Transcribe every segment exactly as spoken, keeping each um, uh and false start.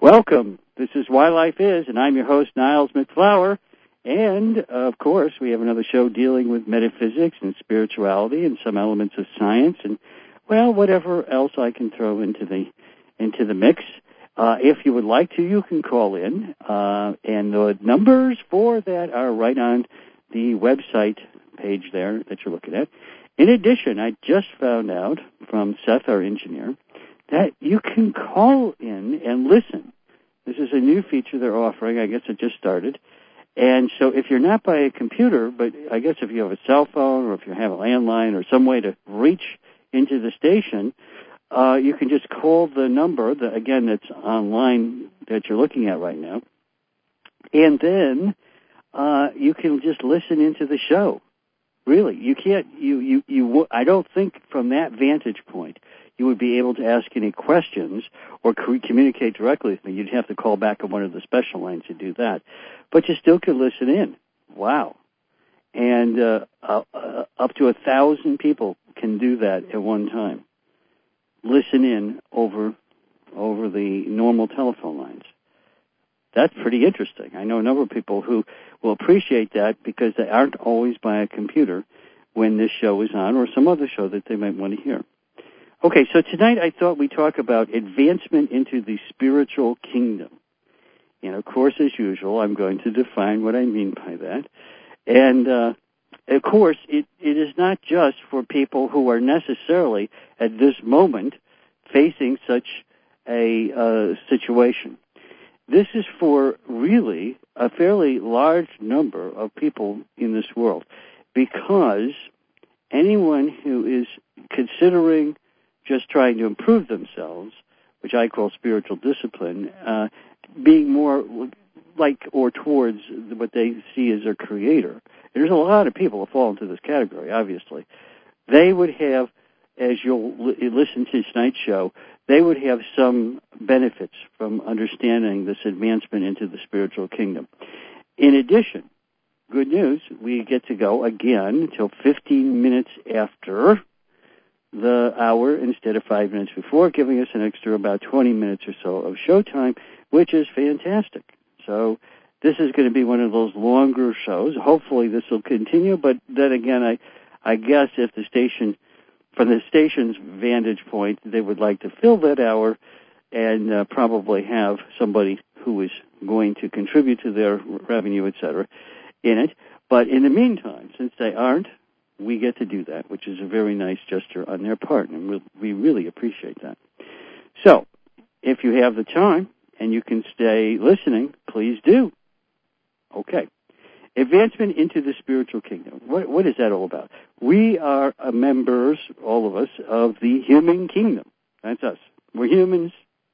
Welcome. This is Why Life Is, and I'm your host, Niles McFlower. And, uh, of course, we have another show dealing with metaphysics and spirituality and some elements of science and, well, whatever else I can throw into the into the mix. Uh, if you would like to, you can call in. Uh, and the numbers for that are right on the website page there that you're looking at. In addition, I just found out from Seth, our engineer, that you can call in and listen. This is a new feature they're offering. I guess it just started. And so if you're not by a computer, but I guess if you have a cell phone or if you have a landline or some way to reach into the station, uh, you can just call the number, that, again, that's online that you're looking at right now. And then uh, you can just listen into the show. Really, you can't, you, you, you, I don't think from that vantage point you would be able to ask any questions or communicate directly with me. You'd have to call back on one of the special lines to do that. But you still could listen in. Wow. And uh, uh, uh, up to a thousand people can do that at one time. Listen in over over the normal telephone lines. That's pretty interesting. I know a number of people who will appreciate that because they aren't always by a computer when this show is on or some other show that they might want to hear. Okay, so tonight I thought we'd talk about advancement into the spiritual kingdom. And, of course, as usual, I'm going to define what I mean by that. And, uh, of course, it, it is not just for people who are necessarily, at this moment, facing such a uh, situation. This is for really a fairly large number of people in this world because anyone who is considering just trying to improve themselves, which I call spiritual discipline, uh, being more like or towards what they see as their creator. There's a lot of people who fall into this category, obviously. They would have, as you'll li- listen to tonight's show, they would have some benefits from understanding this advancement into the spiritual kingdom. In addition, good news, we get to go again until fifteen minutes after the hour instead of five minutes before, giving us an extra about twenty minutes or so of showtime, which is fantastic. So this is going to be one of those longer shows. Hopefully this will continue, but then again, I, I guess if the station, from the station's vantage point, they would like to fill that hour and uh, probably have somebody who is going to contribute to their revenue, et cetera, in it. But in the meantime, since they aren't, we get to do that, which is a very nice gesture on their part, and we, we really appreciate that. So, if you have the time and you can stay listening, please do. Okay. Advancement into the spiritual kingdom. What, what is that all about? We are uh, members, all of us, of the human kingdom. That's us. We're humans.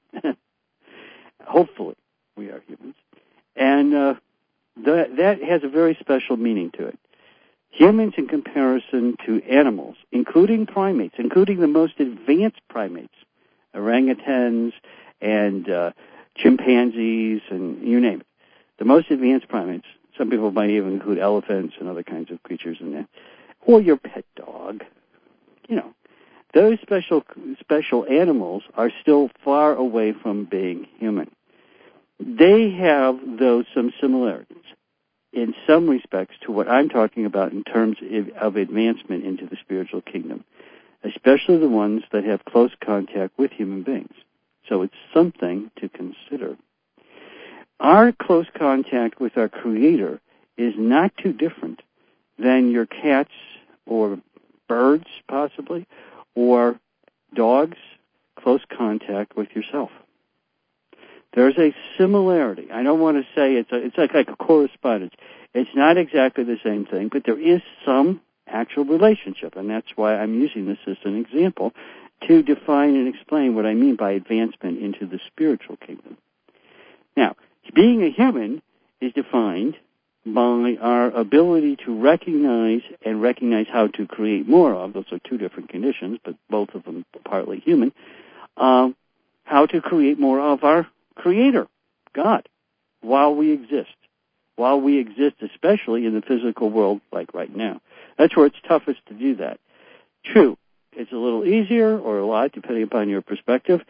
Hopefully, we are humans. And uh, that, that has a very special meaning to it. Humans in comparison to animals, including primates, including the most advanced primates, orangutans and uh, chimpanzees and you name it, the most advanced primates, some people might even include elephants and other kinds of creatures in that, or your pet dog, you know, those special special animals are still far away from being human. They have, though, some similarities in some respects to what I'm talking about in terms of advancement into the spiritual kingdom, especially the ones that have close contact with human beings. So it's something to consider. Our close contact with our Creator is not too different than your cats or birds, possibly, or dogs' close contact with yourself. There's a similarity. I don't want to say it's a, it's like, like a correspondence. It's not exactly the same thing, but there is some actual relationship, and that's why I'm using this as an example to define and explain what I mean by advancement into the spiritual kingdom. Now, being a human is defined by our ability to recognize and recognize how to create more of, those are two different conditions, but both of them partly human, um, how to create more of our Creator, God, while we exist. While we exist, especially in the physical world like right now. That's where it's toughest to do that. True, it's a little easier or a lot, depending upon your perspective,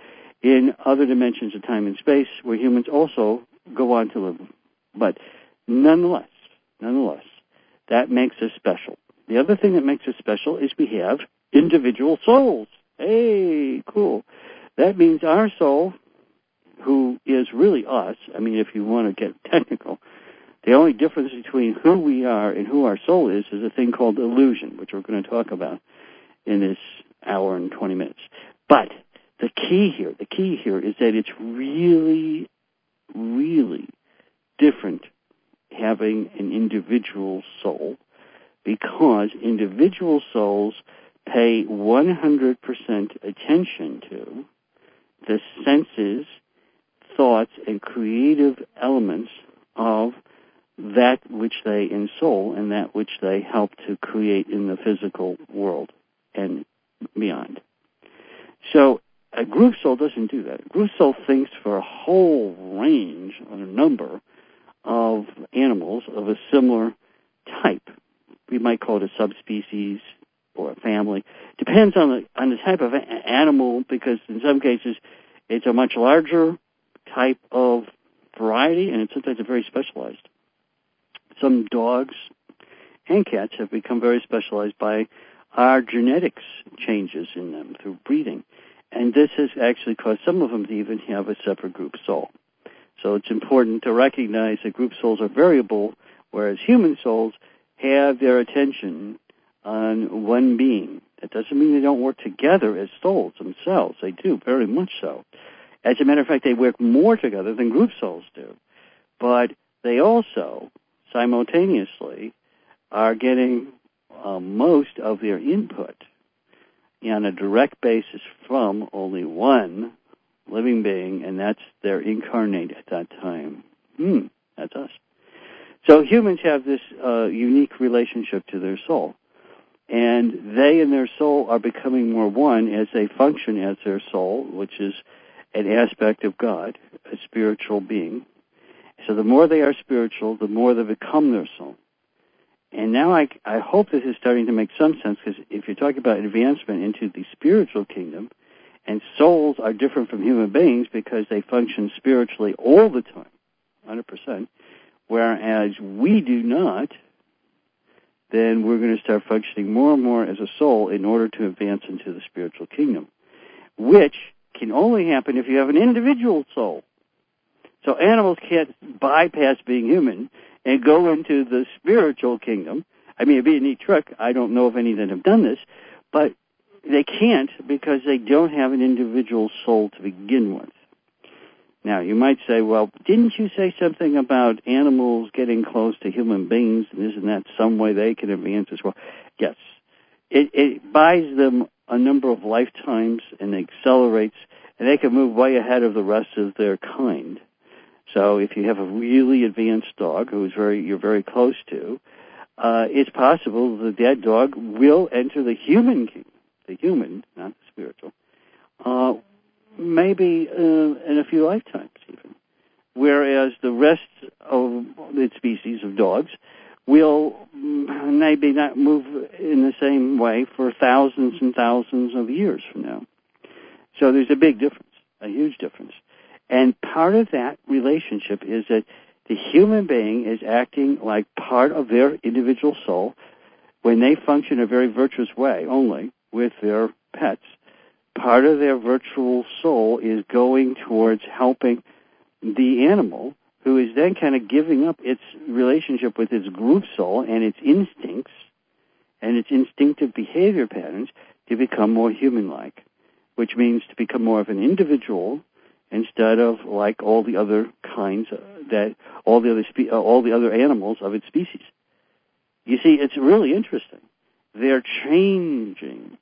in other dimensions of time and space where humans also go on to live. But nonetheless, nonetheless, that makes us special. The other thing that makes us special is we have individual souls. Hey, cool. That means our soul, who is really us, I mean, if you want to get technical, the only difference between who we are and who our soul is is a thing called illusion, which we're going to talk about in this hour and twenty minutes. But the key here, the key here is that it's really, really different having an individual soul, because individual souls pay one hundred percent attention to the senses, thoughts, and creative elements of that which they ensoul and that which they help to create in the physical world and beyond. So a group soul doesn't do that. A group soul thinks for a whole range, a number of animals of a similar type. We might call it a subspecies or a family. Depends on the on the type of a- animal, because in some cases it's a much larger type of variety, and it's sometimes a very specialized. Some dogs and cats have become very specialized by our genetics changes in them through breeding. And this has actually caused some of them to even have a separate group soul. So it's important to recognize that group souls are variable, whereas human souls have their attention on one being. That doesn't mean they don't work together as souls themselves. They do, very much so. As a matter of fact, they work more together than group souls do. But they also, simultaneously, are getting uh, most of their input on a direct basis from only one living being, and that's their incarnate at that time. Hmm, that's us. So humans have this uh, unique relationship to their soul. And they and their soul are becoming more one as they function as their soul, which is an aspect of God, a spiritual being. So the more they are spiritual, the more they become their soul. And now I, I hope this is starting to make some sense, because if you're talking about advancement into the spiritual kingdom, and souls are different from human beings because they function spiritually all the time, one hundred percent, whereas we do not, then we're going to start functioning more and more as a soul in order to advance into the spiritual kingdom, which can only happen if you have an individual soul. So animals can't bypass being human and go into the spiritual kingdom. I mean, it'd be a neat trick. I don't know of any that have done this, but they can't because they don't have an individual soul to begin with. Now, you might say, well, didn't you say something about animals getting close to human beings, and isn't that some way they can advance as well? Yes. It, it buys them a number of lifetimes and accelerates, and they can move way ahead of the rest of their kind. So if you have a really advanced dog who's very you're very close to, uh, it's possible that that dog will enter the human kingdom, the human, not the spiritual, uh, maybe uh, in a few lifetimes even. Whereas the rest of its species of dogs will maybe not move in the same way for thousands and thousands of years from now. So there's a big difference, a huge difference. And part of that relationship is that the human being is acting like part of their individual soul when they function in a very virtuous way only with their pets. Part of their virtual soul is going towards helping the animal, who is then kind of giving up its relationship with its group soul and its instincts and its instinctive behavior patterns to become more human-like, which means to become more of an individual instead of like all the other kinds uh, that all the other spe- uh, all the other animals of its species. You see, it's really interesting. They're changing,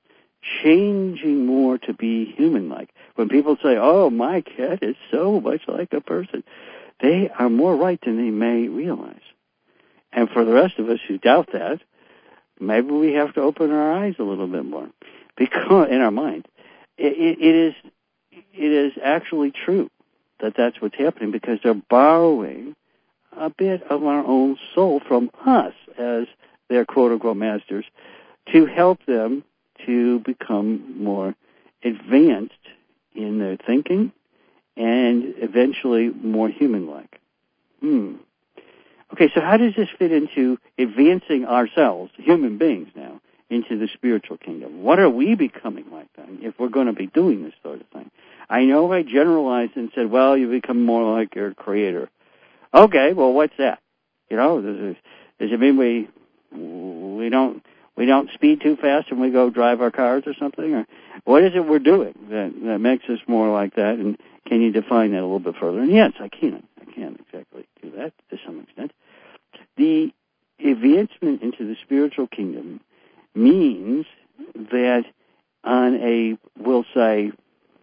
changing more to be human-like. When people say, "Oh, my cat is so much like a person," they are more right than they may realize. And for the rest of us who doubt that, maybe we have to open our eyes a little bit more, because in our mind, it, it, it is. It is actually true that that's what's happening, because they're borrowing a bit of our own soul from us as their quote-unquote masters to help them to become more advanced in their thinking, and eventually more human-like. Hmm. Okay, so how does this fit into advancing ourselves, human beings now, into the spiritual kingdom? What are we becoming like then, if we're going to be doing this sort of thing? I know I generalized and said, well, you become more like your Creator. Okay, well, what's that? You know, does it, does it mean we we don't we don't speed too fast when we go drive our cars or something? Or what is it we're doing that, that makes us more like that? And can you define that a little bit further? And yes, I can. I can exactly do that to some extent. The advancement into the spiritual kingdom means that on a, we'll say,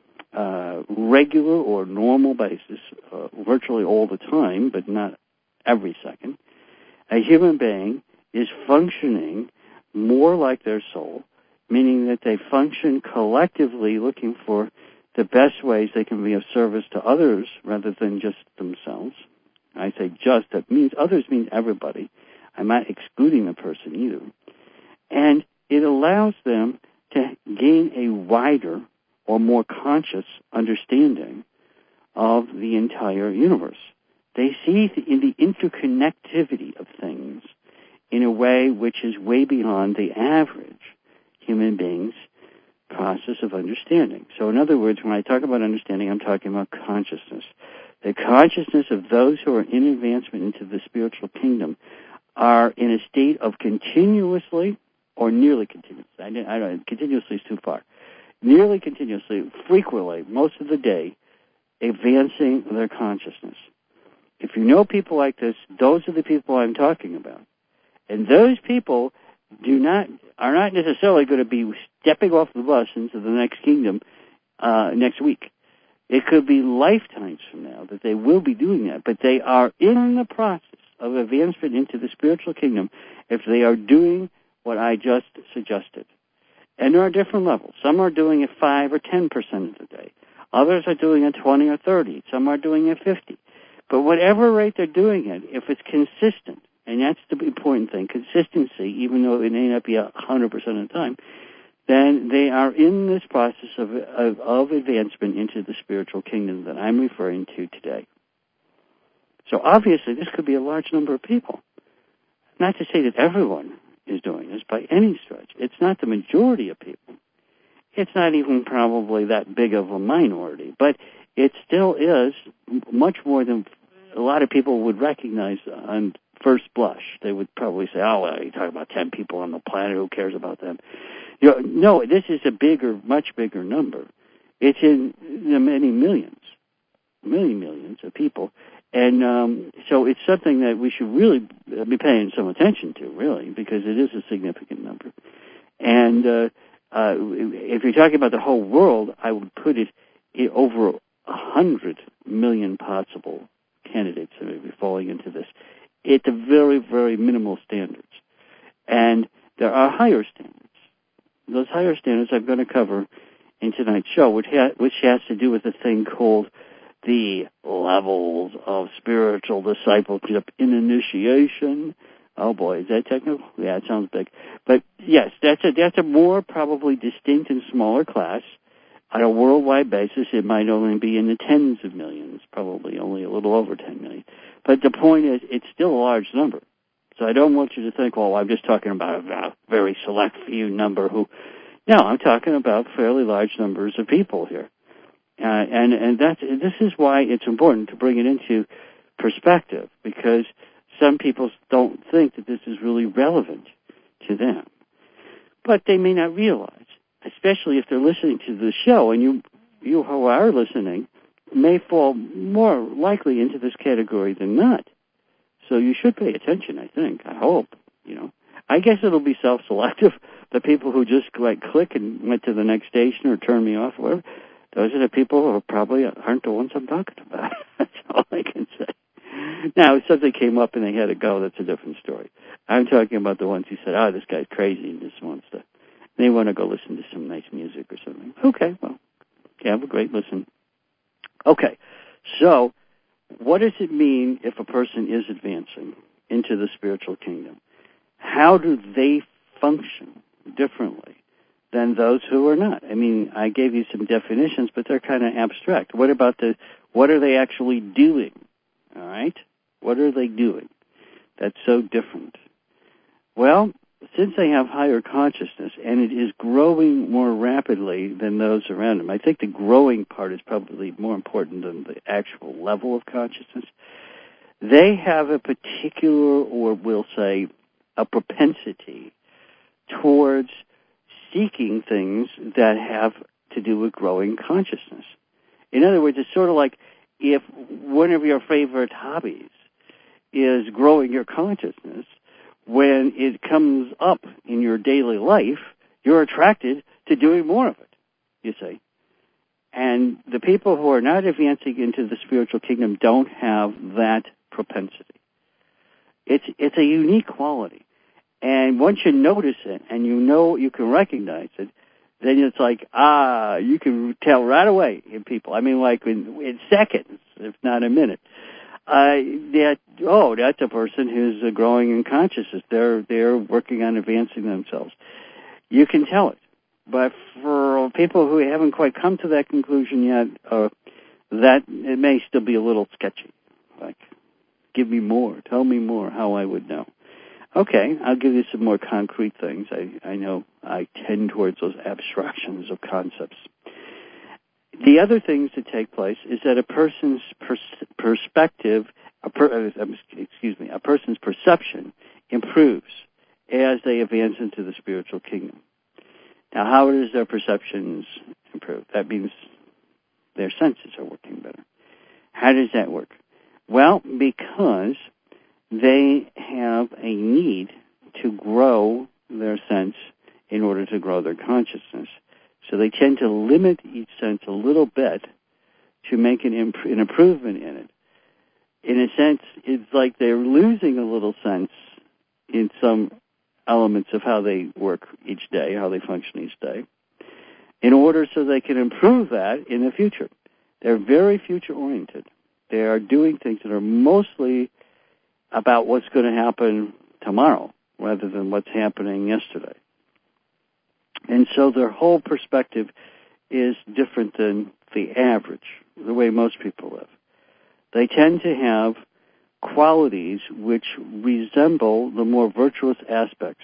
uh, regular or normal basis, uh, virtually all the time, but not every second, a human being is functioning more like their soul, meaning that they function collectively looking for the best ways they can be of service to others rather than just themselves. I say just, that means others means everybody. I'm not excluding the person either. And it allows them to gain a wider or more conscious understanding of the entire universe. They see in the interconnectivity of things in a way which is way beyond the average human being's process of understanding. So in other words, when I talk about understanding, I'm talking about consciousness. The consciousness of those who are in advancement into the spiritual kingdom are in a state of continuously or nearly continuously. I don't, I don't, continuously is too far. Nearly continuously, frequently, most of the day, advancing their consciousness. If you know people like this, those are the people I'm talking about. And those people do not are not necessarily going to be stepping off the bus into the next kingdom uh, next week. It could be lifetimes from now that they will be doing that, but they are in the process of advancement into the spiritual kingdom if they are doing what I just suggested. And there are different levels. Some are doing it five or ten percent of the day. Others are doing it twenty or thirty. Some are doing it fifty. But whatever rate they're doing it, if it's consistent, and that's the important thing, consistency, even though it may not be one hundred percent of the time, then they are in this process of, of, of advancement into the spiritual kingdom that I'm referring to today. So obviously this could be a large number of people. Not to say that everyone is doing this by any stretch. It's not the majority of people. It's not even probably that big of a minority, but it still is much more than a lot of people would recognize on first blush. They would probably say, oh, well, you're talking about ten people on the planet, who cares about them? You know, no, this is a bigger, much bigger number. It's in the many millions, many millions of people. And um, so it's something that we should really be paying some attention to, really, because it is a significant number. And uh, uh, if you're talking about the whole world, I would put it in over a hundred million possible candidates that may be falling into this. It's a very, very minimal standards. And there are higher standards. Those higher standards I'm going to cover in tonight's show, which, ha- which has to do with a thing called the levels of spiritual discipleship in initiation. Oh boy, is that technical? Yeah, it sounds big. But yes, that's a that's a more probably distinct and smaller class. On a worldwide basis, it might only be in the tens of millions, probably only a little over ten million. But the point is, it's still a large number. So I don't want you to think, well, I'm just talking about a very select few number who... No, I'm talking about fairly large numbers of people here. Uh, and and that's, this is why it's important to bring it into perspective, because some people don't think that this is really relevant to them. But they may not realize, especially if they're listening to the show, and you, you who are listening may fall more likely into this category than not. So you should pay attention, I think, I hope, you know. I guess it'll be self-selective. The people who just like click and went to the next station or turn me off or whatever, those are the people who probably aren't the ones I'm talking about. That's all I can say. Now, if something came up and they had to go, that's a different story. I'm talking about the ones who said, oh, this guy's crazy and just wants to, they want to go listen to some nice music or something. Okay, well, yeah, have a great listen. Okay, so what does it mean if a person is advancing into the spiritual kingdom? How do they function differently than those who are not. I mean, I gave you some definitions, but they're kind of abstract. What about the, what are they actually doing? All right? What are they doing? That's so different. Well, since they have higher consciousness, and it is growing more rapidly than those around them, I think the growing part is probably more important than the actual level of consciousness. They have a particular, or we'll say, a propensity towards seeking things that have to do with growing consciousness. In other words, it's sort of like if one of your favorite hobbies is growing your consciousness, when it comes up in your daily life, you're attracted to doing more of it, you see. And the people who are not advancing into the spiritual kingdom don't have that propensity. It's it's a unique quality. And once you notice it and you know you can recognize it, then it's like, ah, you can tell right away in people. I mean, like in, in seconds, if not a minute. Uh, that, oh, that's a person who's uh, growing in consciousness. They're, they're working on advancing themselves. You can tell it. But for people who haven't quite come to that conclusion yet, uh, that, it may still be a little sketchy. Like, give me more, tell me more, how I would know. Okay, I'll give you some more concrete things. I, I know I tend towards those abstractions of concepts. The other things that take place is that a person's pers- perspective, a per- uh, excuse me, a person's perception improves as they advance into the spiritual kingdom. Now, how does their perceptions improve? That means their senses are working better. How does that work? Well, because they have a need to grow their sense in order to grow their consciousness. So they tend to limit each sense a little bit to make an, imp- an improvement in it. In a sense, it's like they're losing a little sense in some elements of how they work each day, how they function each day, in order so they can improve that in the future. They're very future-oriented. They are doing things that are mostly about what's going to happen tomorrow rather than what's happening yesterday. And so their whole perspective is different than the average, the way most people live. They tend to have qualities which resemble the more virtuous aspects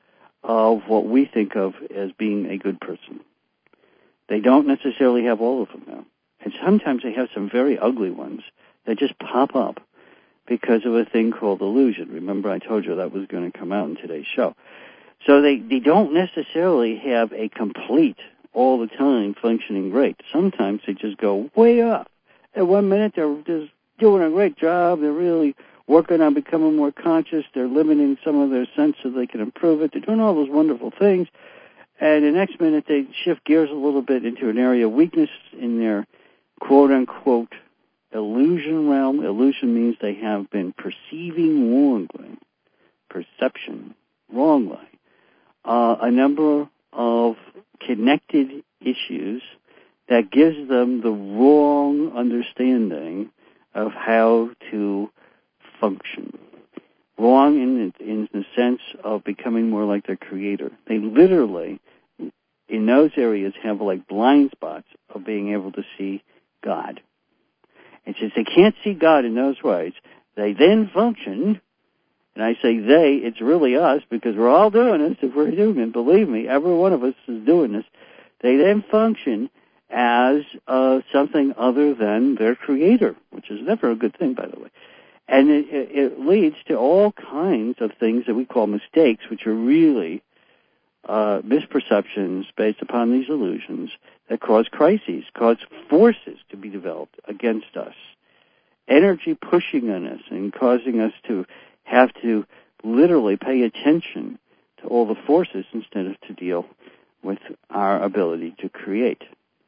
of what we think of as being a good person. They don't necessarily have all of them now. And sometimes they have some very ugly ones that just pop up because of a thing called illusion. Remember, I told you that was going to come out in today's show. So they, they don't necessarily have a complete, all the time, functioning great. Sometimes they just go way off. At one minute, they're just doing a great job. They're really working on becoming more conscious. They're limiting some of their sense so they can improve it. They're doing all those wonderful things. And the next minute, they shift gears a little bit into an area of weakness in their quote-unquote illusion realm. Illusion means they have been perceiving wrongly, perception wrongly, uh, a number of connected issues that gives them the wrong understanding of how to function. Wrong in, in the sense of becoming more like their creator. They literally, in those areas, have like blind spots of being able to see God. And since they can't see God in those ways, they then function, and I say they, it's really us, because we're all doing this if we're human. Believe me, every one of us is doing this. They then function as uh, something other than their creator, which is never a good thing, by the way. And it, it leads to all kinds of things that we call mistakes, which are really uh, misperceptions based upon these illusions that cause crises, cause forces to be developed against us, energy pushing on us and causing us to have to literally pay attention to all the forces instead of to deal with our ability to create.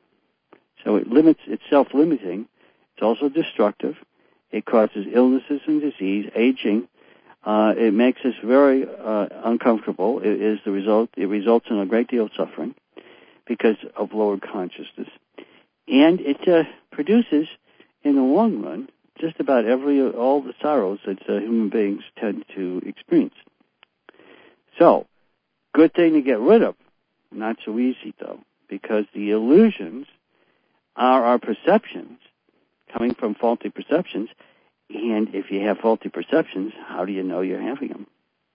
So it limits, it's self-limiting. It's also destructive. It causes illnesses and disease, aging. Uh, it makes us very uh, uncomfortable. It is the result. It results in a great deal of suffering because of lowered consciousness, and it uh, produces, in the long run, just about every all the sorrows that uh, human beings tend to experience. So, good thing to get rid of, not so easy, though, because the illusions are our perceptions coming from faulty perceptions, and if you have faulty perceptions, how do you know you're having them?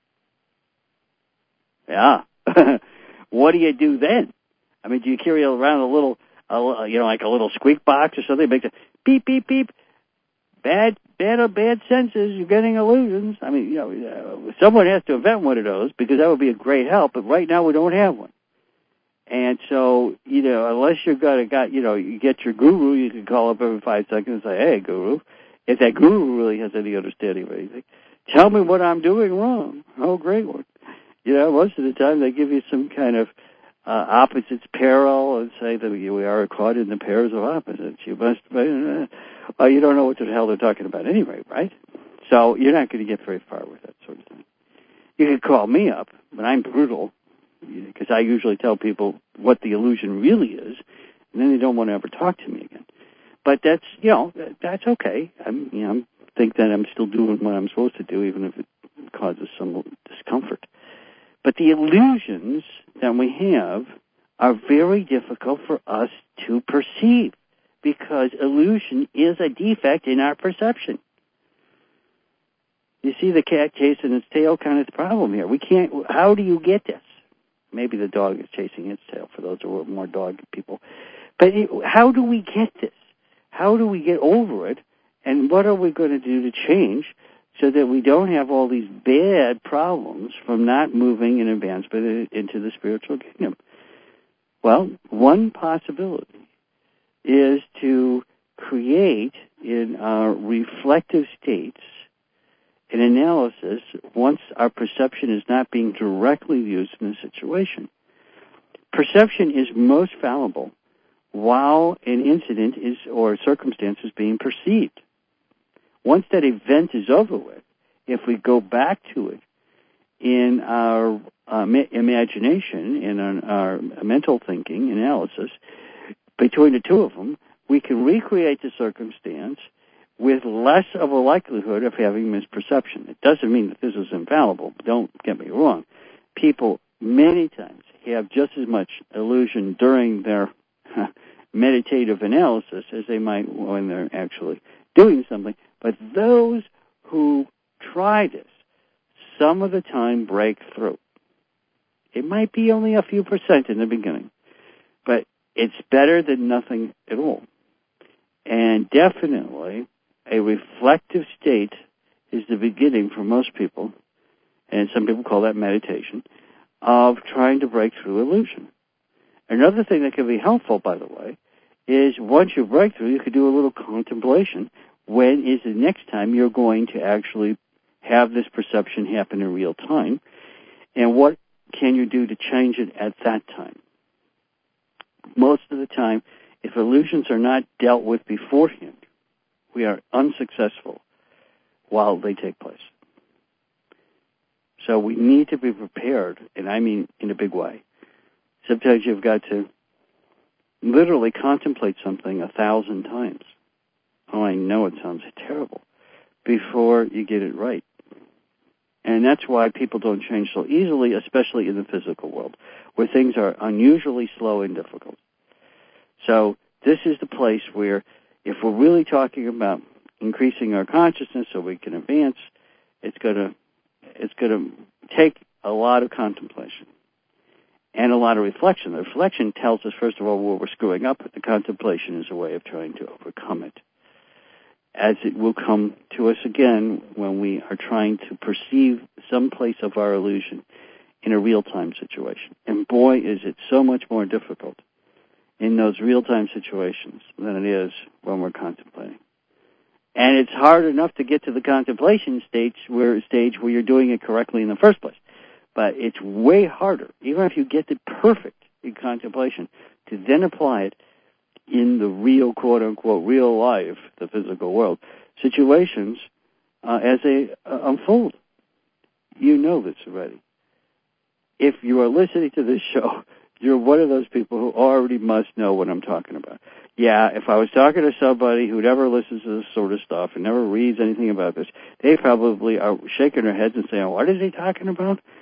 Yeah. What do you do then? I mean, do you carry around a little, a, you know, like a little squeak box or something? It makes a beep, beep, beep. Bad, bad, or bad senses. You're getting illusions. I mean, you know, someone has to invent one of those because that would be a great help. But right now we don't have one. And so, you know, unless you've got a guy, you know, you get your guru, you can call up every five seconds and say, "Hey, guru," if that guru really has any understanding of anything, tell me what I'm doing wrong. Oh, great one. You know, most of the time they give you some kind of uh, opposites parallel and say that we are caught in the pairs of opposites. You must, uh, well, you don't know what the hell they're talking about anyway, right? So you're not going to get very far with that sort of thing. You can call me up, but I'm brutal because I usually tell people what the illusion really is, and then they don't want to ever talk to me again. But that's, you know, that's okay. I'm, you know, I think that I'm still doing what I'm supposed to do, even if it causes some discomfort. But the illusions that we have are very difficult for us to perceive because illusion is a defect in our perception. You see the cat chasing its tail kind of the problem here. We can't, how do you get this? Maybe the dog is chasing its tail for those who are more dog people. But it, how do we get this? How do we get over it? And what are we going to do to change so that we don't have all these bad problems from not moving in advancement into the spiritual kingdom? Well, one possibility is to create in our reflective states an analysis once our perception is not being directly used in a situation. Perception is most fallible while an incident is or circumstance is being perceived. Once that event is over with, if we go back to it in our uh, imagination, in our, our mental thinking, analysis, between the two of them, we can recreate the circumstance with less of a likelihood of having misperception. It doesn't mean that this is infallible. Don't get me wrong. People many times have just as much illusion during their meditative analysis as they might when they're actually doing something. But those who try this, some of the time break through. It might be only a few percent in the beginning, but it's better than nothing at all. And definitely a reflective state is the beginning for most people, and some people call that meditation, of trying to break through illusion. Another thing that can be helpful, by the way, is once you break through, you could do a little contemplation. When is the next time you're going to actually have this perception happen in real time? And what can you do to change it at that time? Most of the time, if illusions are not dealt with beforehand, we are unsuccessful while they take place. So we need to be prepared, and I mean in a big way. Sometimes you've got to literally contemplate something a thousand times. Oh, I know it sounds terrible, before you get it right. And that's why people don't change so easily, especially in the physical world, where things are unusually slow and difficult. So this is the place where if we're really talking about increasing our consciousness so we can advance, it's going to it's going to take a lot of contemplation and a lot of reflection. The reflection tells us, first of all, where we're screwing up, but the contemplation is a way of trying to overcome it, as it will come to us again when we are trying to perceive some place of our illusion in a real-time situation. And boy, is it so much more difficult in those real-time situations than it is when we're contemplating. And it's hard enough to get to the contemplation stage where stage where you're doing it correctly in the first place. But it's way harder, even if you get it perfect in contemplation, to then apply it in the real, quote-unquote, real life, the physical world, situations uh, as they uh, unfold. You know this already. If you are listening to this show, you're one of those people who already must know what I'm talking about. Yeah, if I was talking to somebody who never listens to this sort of stuff and never reads anything about this, they probably are shaking their heads and saying, what is he talking about?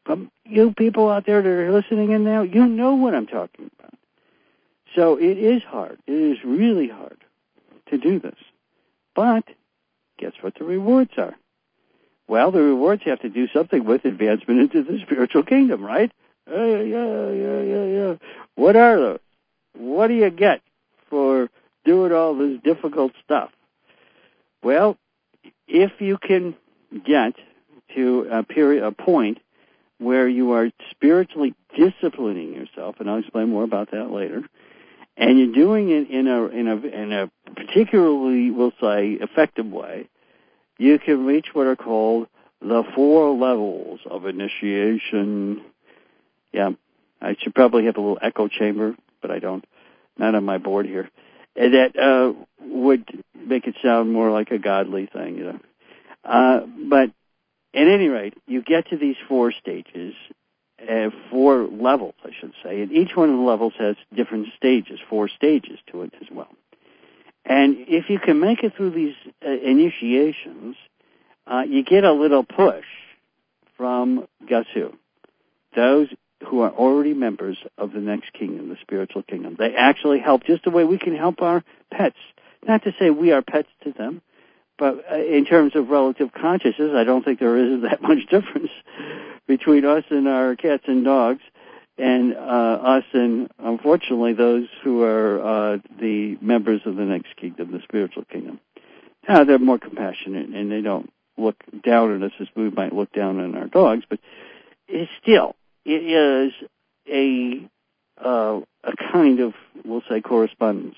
But you people out there that are listening in now, you know what I'm talking about. So it is hard. It is really hard to do this. But guess what the rewards are? Well, the rewards have to do something with advancement into the spiritual kingdom, right? Uh, yeah, yeah, yeah, yeah. What are those? What do you get for doing all this difficult stuff? Well, if you can get to a period, a point where you are spiritually disciplining yourself, and I'll explain more about that later, and you're doing it in a in a in a particularly, we'll say, effective way, you can reach what are called the four levels of initiation. Yeah, I should probably have a little echo chamber, but I don't. Not on my board here. And that uh, would make it sound more like a godly thing, you know. Uh, but at any rate, you get to these four stages, uh, four levels, I should say, and each one of the levels has different stages, four stages to it as well. And if you can make it through these uh, initiations, uh, you get a little push from, guess who? Those who are already members of the next kingdom, the spiritual kingdom. They actually help just the way we can help our pets. Not to say we are pets to them, but in terms of relative consciousness, I don't think there is that much difference between us and our cats and dogs, and uh, us and, unfortunately, those who are uh, the members of the next kingdom, the spiritual kingdom. Now, they're more compassionate, and they don't look down on us as we might look down on our dogs, but it's still, it is a uh, a kind of, we'll say, correspondence.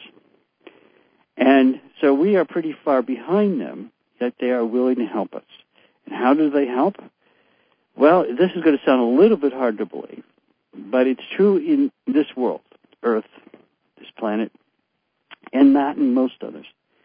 And so we are pretty far behind them, yet they are willing to help us. And how do they help? Well, this is going to sound a little bit hard to believe, but it's true in this world, Earth, this planet, and not in most others.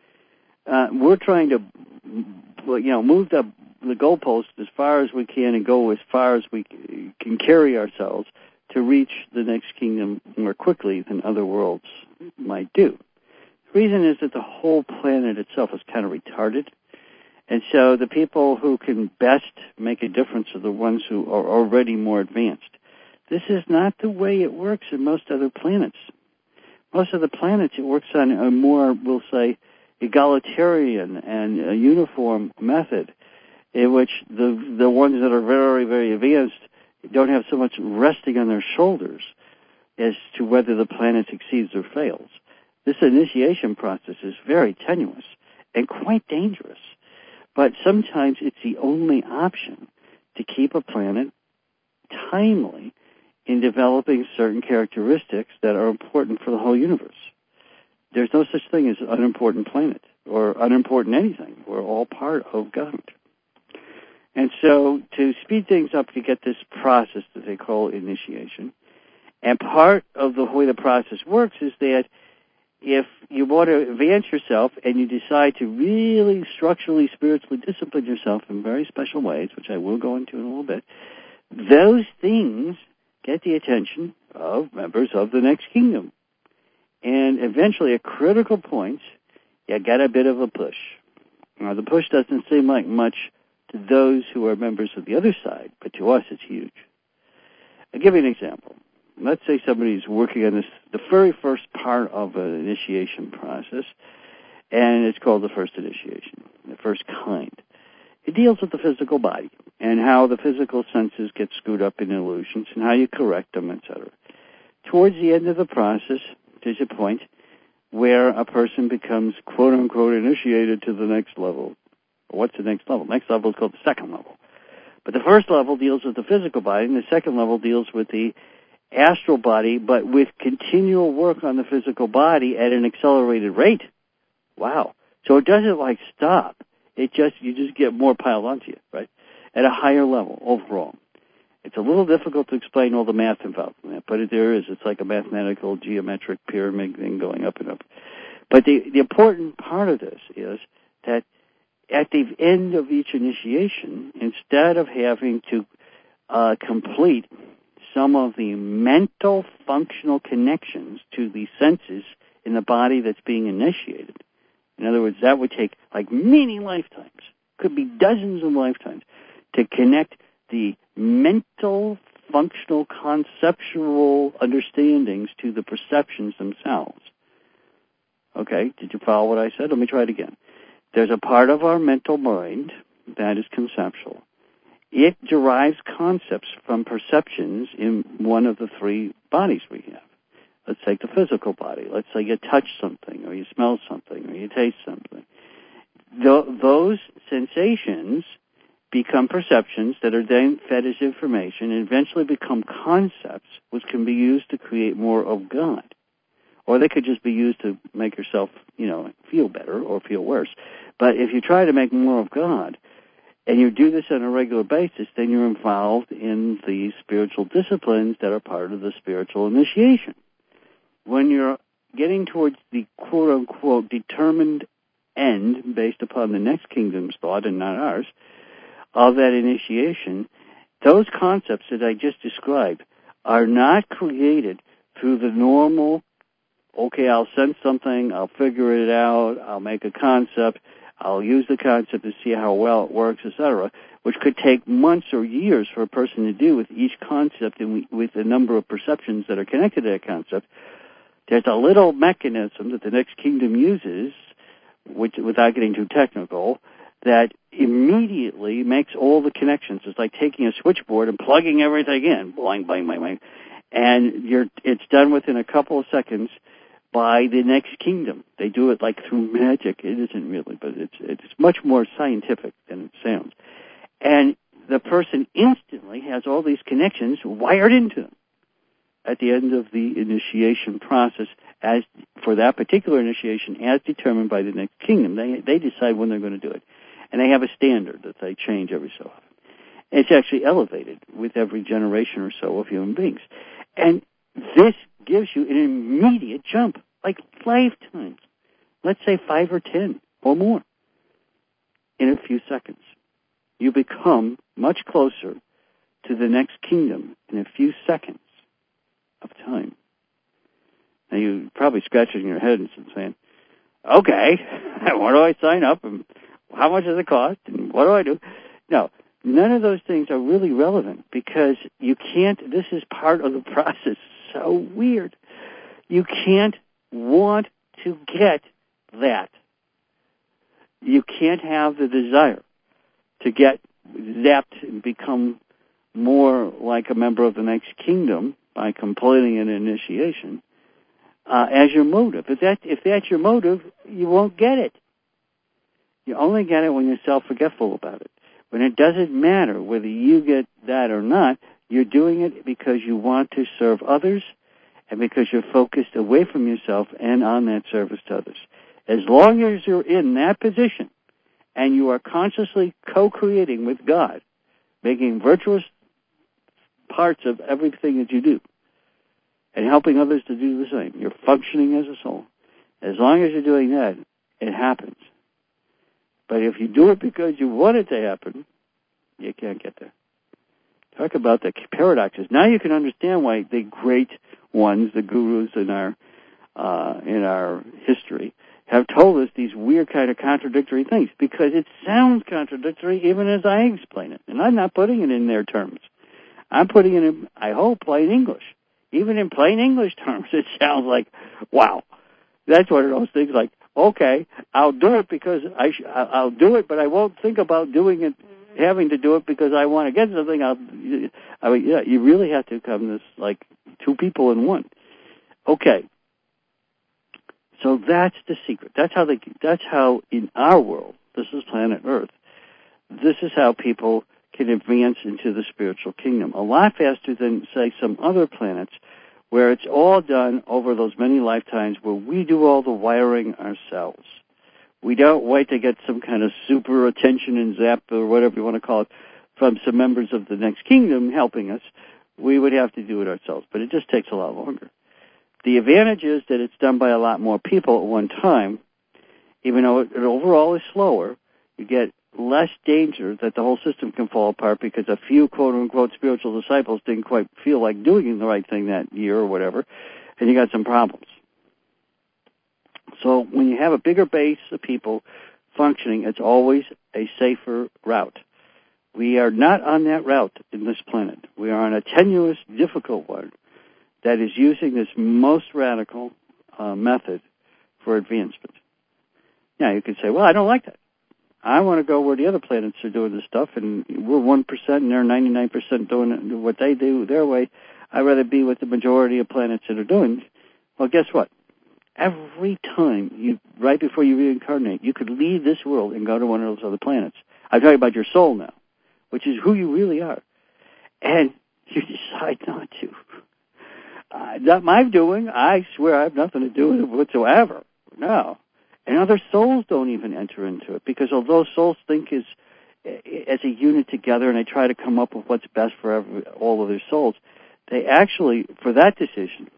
Uh, we're trying to, you know, move the, the goalpost as far as we can and go as far as we can carry ourselves to reach the next kingdom more quickly than other worlds might do. The reason is that the whole planet itself is kind of retarded. And so the people who can best make a difference are the ones who are already more advanced. This is not the way it works in most other planets. Most of the planets, it works on a more, we'll say, egalitarian and a uniform method in which the the ones that are very, very advanced don't have so much resting on their shoulders as to whether the planet succeeds or fails. This initiation process is very tenuous and quite dangerous, but sometimes it's the only option to keep a planet timely in developing certain characteristics that are important for the whole universe. There's no such thing as an unimportant planet or unimportant anything. We're all part of God. And so to speed things up, you get this process that they call initiation. And part of the way the process works is that if you want to advance yourself and you decide to really structurally, spiritually discipline yourself in very special ways, which I will go into in a little bit, those things get the attention of members of the next kingdom. And eventually, at critical points, you get a bit of a push. Now, the push doesn't seem like much to those who are members of the other side, but to us, it's huge. I'll give you an example. Let's say somebody's working on this, the very first part of an initiation process, and it's called the first initiation, the first kind. It deals with the physical body and how the physical senses get screwed up in illusions and how you correct them, et cetera. Towards the end of the process, there's a point where a person becomes, quote-unquote, initiated to the next level. What's the next level? Next level is called the second level. But the first level deals with the physical body, and the second level deals with the astral body, but with continual work on the physical body at an accelerated rate. Wow. So it doesn't, like, stop. It just, you just get more piled onto you, right? At a higher level overall. It's a little difficult to explain all the math involved in that, but there is. It's like a mathematical, geometric pyramid thing going up and up. But the, the important part of this is that at the end of each initiation, instead of having to uh, complete some of the mental functional connections to the senses in the body that's being initiated, in other words, that would take like many lifetimes, could be dozens of lifetimes, to connect the mental, functional, conceptual understandings to the perceptions themselves. Okay, did you follow what I said? Let me try it again. There's a part of our mental mind that is conceptual. It derives concepts from perceptions in one of the three bodies we have. Let's take the physical body. Let's say you touch something, or you smell something, or you taste something. Th- those sensations become perceptions that are then fed as information and eventually become concepts which can be used to create more of God. Or they could just be used to make yourself, you know, feel better or feel worse. But if you try to make more of God, and you do this on a regular basis, then you're involved in the spiritual disciplines that are part of the spiritual initiation. When you're getting towards the quote-unquote determined end, based upon the next kingdom's thought and not ours, of that initiation, those concepts that I just described are not created through the normal, okay, I'll sense something, I'll figure it out, I'll make a concept, I'll use the concept to see how well it works, et cetera, which could take months or years for a person to do with each concept and with the number of perceptions that are connected to that concept. There's a little mechanism that the next kingdom uses, which, without getting too technical, that immediately makes all the connections. It's like taking a switchboard and plugging everything in, bling, bling, bling, bling, and you're, it's done within a couple of seconds by the next kingdom. They do it like through magic. It isn't really, but it's it's much more scientific than it sounds. And the person instantly has all these connections wired into them at the end of the initiation process, as for that particular initiation, as determined by the next kingdom. They they decide when they're going to do it. And they have a standard that they change every so often. It's actually elevated with every generation or so of human beings. And this gives you an immediate jump, like lifetimes. Let's say five or ten or more in a few seconds. You become much closer to the next kingdom in a few seconds of time. Now you're probably scratching your head and saying, okay, where do I sign up and how much does it cost and what do I do? No, none of those things are really relevant because you can't, this is part of the process. So weird. You can't want to get that. You can't have the desire to get zapped and become more like a member of the next kingdom by completing an initiation uh, as your motive. If that if that's your motive, you won't get it. You only get it when you're self-forgetful about it. When it doesn't matter whether you get that or not, you're doing it because you want to serve others and because you're focused away from yourself and on that service to others. As long as you're in that position and you are consciously co-creating with God, making virtuous parts of everything that you do, and helping others to do the same, you're functioning as a soul. As long as you're doing that, it happens. But if you do it because you want it to happen, you can't get there. Talk about the paradoxes. Now you can understand why the great ones, the gurus in our uh, in our history, have told us these weird kind of contradictory things, because it sounds contradictory even as I explain it. And I'm not putting it in their terms. I'm putting it in, I hope, plain English. Even in plain English terms, it sounds like, wow. That's one of those things like, okay, I'll do it because I sh- I'll do it, but I won't think about doing it, having to do it because I want to get something. I'll, I mean, yeah, you really have to come this like two people in one. Okay, so that's the secret. That's how they. That's how in our world, this is planet Earth. This is how people can advance into the spiritual kingdom a lot faster than, say, some other planets, where it's all done over those many lifetimes where we do all the wiring ourselves. We don't wait to get some kind of super attention and zap or whatever you want to call it from some members of the next kingdom helping us. We would have to do it ourselves, but it just takes a lot longer. The advantage is that it's done by a lot more people at one time. Even though it overall is slower, you get less danger that the whole system can fall apart because a few quote-unquote spiritual disciples didn't quite feel like doing the right thing that year or whatever, and you got some problems. So when you have a bigger base of people functioning, it's always a safer route. We are not on that route in this planet. We are on a tenuous, difficult one that is using this most radical uh, method for advancement. Now, you could say, well, I don't like that. I want to go where the other planets are doing this stuff, and we're one percent and they're ninety-nine percent doing what they do their way. I'd rather be with the majority of planets that are doing. Well, guess what? Every time, you, right before you reincarnate, you could leave this world and go to one of those other planets. I'm talking about your soul now, which is who you really are. And you decide not to. Uh, not my doing. I swear I have nothing to do with it whatsoever. No. And other souls don't even enter into it, because although souls think as, as a unit together and they try to come up with what's best for every, all of their souls, they actually, for that decision,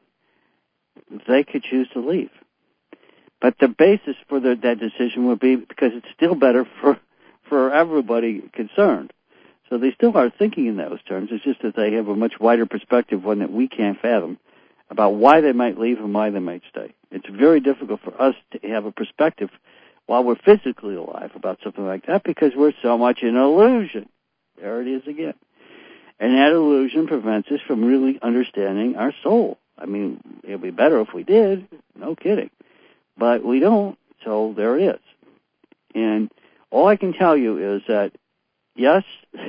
they could choose to leave. But the basis for the, that decision would be because it's still better for, for everybody concerned. So they still are thinking in those terms. It's just that they have a much wider perspective, one that we can't fathom, about why they might leave and why they might stay. It's very difficult for us to have a perspective while we're physically alive about something like that, because we're so much in illusion. There it is again. And that illusion prevents us from really understanding our soul. I mean, it would be better if we did, no kidding. But we don't, so there it is. And all I can tell you is that, yes,